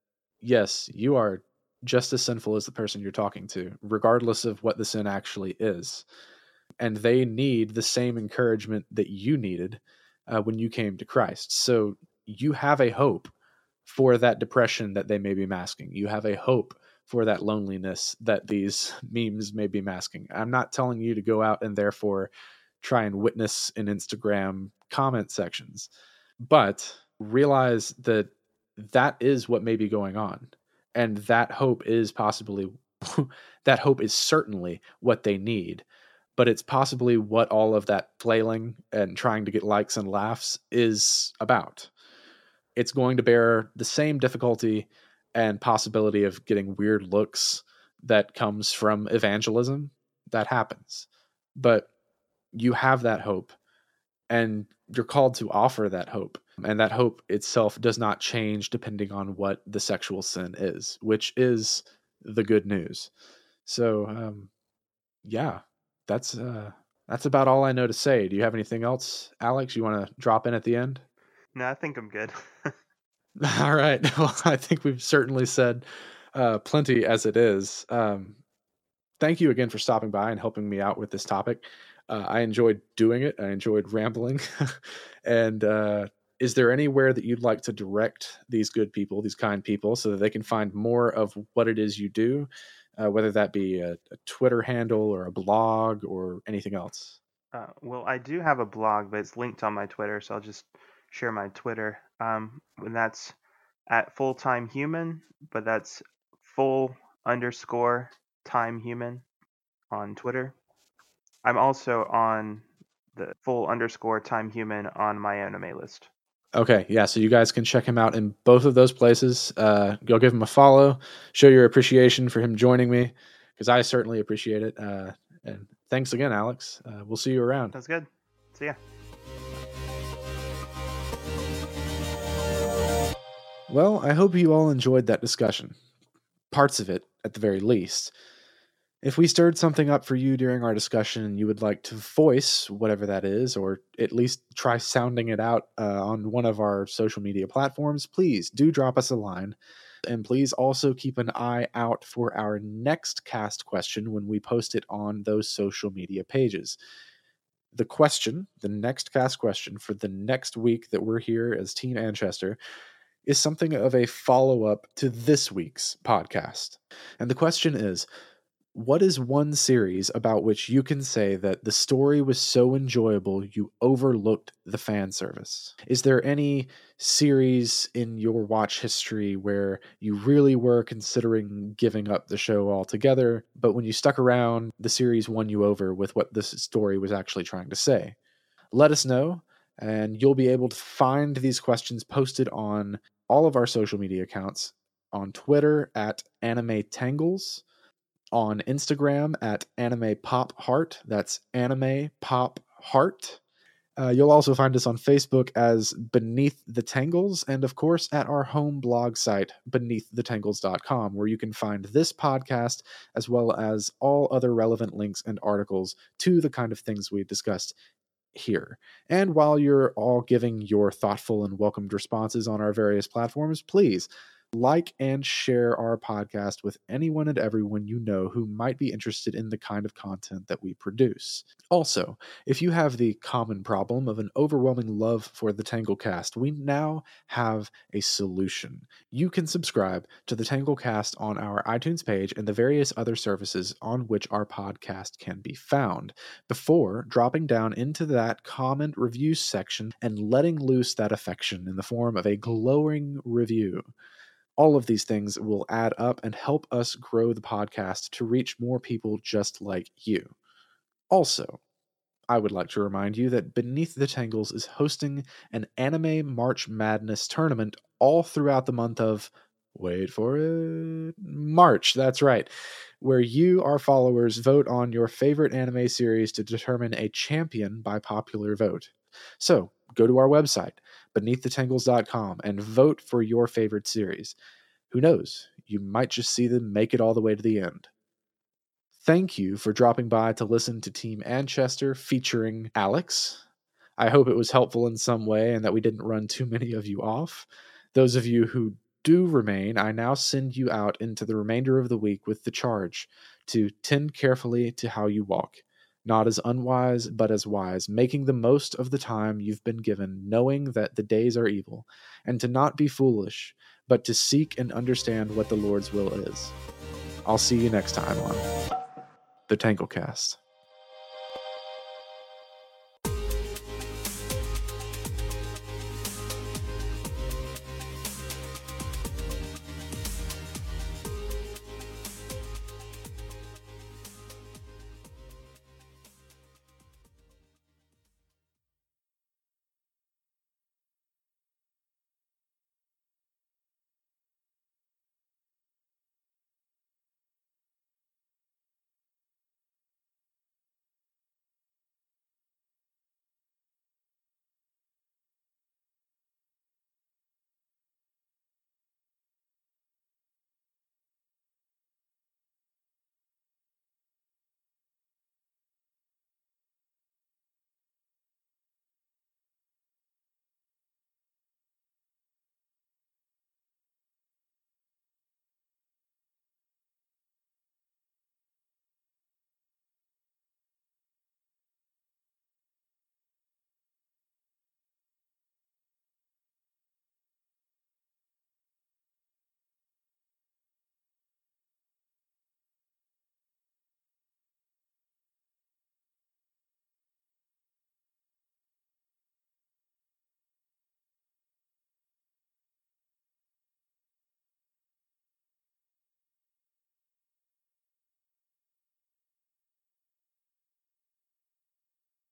yes, you are just as sinful as the person you're talking to, regardless of what the sin actually is. And they need the same encouragement that you needed uh, when you came to Christ. So you have a hope for that depression that they may be masking. You have a hope for that loneliness that these memes may be masking. I'm not telling you to go out and therefore try and witness in Instagram comment sections, but realize that that is what may be going on. And that hope is possibly, that hope is certainly what they need. But it's possibly what all of that flailing and trying to get likes and laughs is about. It's going to bear the same difficulty and possibility of getting weird looks that comes from evangelism. That happens. But you have that hope, and you're called to offer that hope. And that hope itself does not change depending on what the sexual sin is, which is the good news. So, um, yeah, that's uh, that's about all I know to say. Do you have anything else, Alex, you want to drop in at the end? No, I think I'm good. All right. Well, I think we've certainly said uh, plenty as it is. Um, thank you again for stopping by and helping me out with this topic. Uh, I enjoyed doing it. I enjoyed rambling. and uh, is there anywhere that you'd like to direct these good people, these kind people, so that they can find more of what it is you do, uh, whether that be a, a Twitter handle or a blog or anything else? Uh, well, I do have a blog, but it's linked on my Twitter, so I'll just share my Twitter. Um, and that's at full time human, but that's full underscore time human on Twitter. I'm also on the full underscore time human on my anime list. Okay, yeah, so you guys can check him out in both of those places. Uh, go give him a follow, show your appreciation for him joining me, because I certainly appreciate it. Uh, and thanks again, Alex. Uh, we'll see you around. That's good. See ya. Well, I hope you all enjoyed that discussion. Parts of it, at the very least. If we stirred something up for you during our discussion and you would like to voice whatever that is, or at least try sounding it out uh, on one of our social media platforms, please do drop us a line. And please also keep an eye out for our next cast question when we post it on those social media pages. The question, the next cast question for the next week that we're here as Team Anchester, is something of a follow-up to this week's podcast. And the question is, what is one series about which you can say that the story was so enjoyable you overlooked the fan service? Is there any series in your watch history where you really were considering giving up the show altogether, but when you stuck around, the series won you over with what this story was actually trying to say? Let us know, and you'll be able to find these questions posted on all of our social media accounts, on Twitter at Anime Tangles, on Instagram at Anime Pop Heart. That's Anime Pop Heart. Uh, you'll also find us on Facebook as Beneath the Tangles, and of course at our home blog site, beneath the tangles dot com, where you can find this podcast as well as all other relevant links and articles to the kind of things we discussed here. And while you're all giving your thoughtful and welcomed responses on our various platforms, please like and share our podcast with anyone and everyone you know who might be interested in the kind of content that we produce. Also, if you have the common problem of an overwhelming love for the Tanglecast, we now have a solution. You can subscribe to the Tanglecast on our iTunes page and the various other services on which our podcast can be found, before dropping down into that comment review section and letting loose that affection in the form of a glowing review. All of these things will add up and help us grow the podcast to reach more people just like you. Also, I would like to remind you that Beneath the Tangles is hosting an Anime March Madness tournament all throughout the month of, wait for it, March, that's right, where you, our followers, vote on your favorite anime series to determine a champion by popular vote. So, go to our website, beneath the tangles dot com, and vote for your favorite series. Who knows? You might just see them make it all the way to the end. Thank you for dropping by to listen to Team Anchester featuring Alex. I hope it was helpful in some way and that we didn't run too many of you off. Those of you who do remain, I now send you out into the remainder of the week with the charge to tend carefully to how you walk. Not as unwise, but as wise, making the most of the time you've been given, knowing that the days are evil, and to not be foolish, but to seek and understand what the Lord's will is. I'll see you next time on the Tanglecast.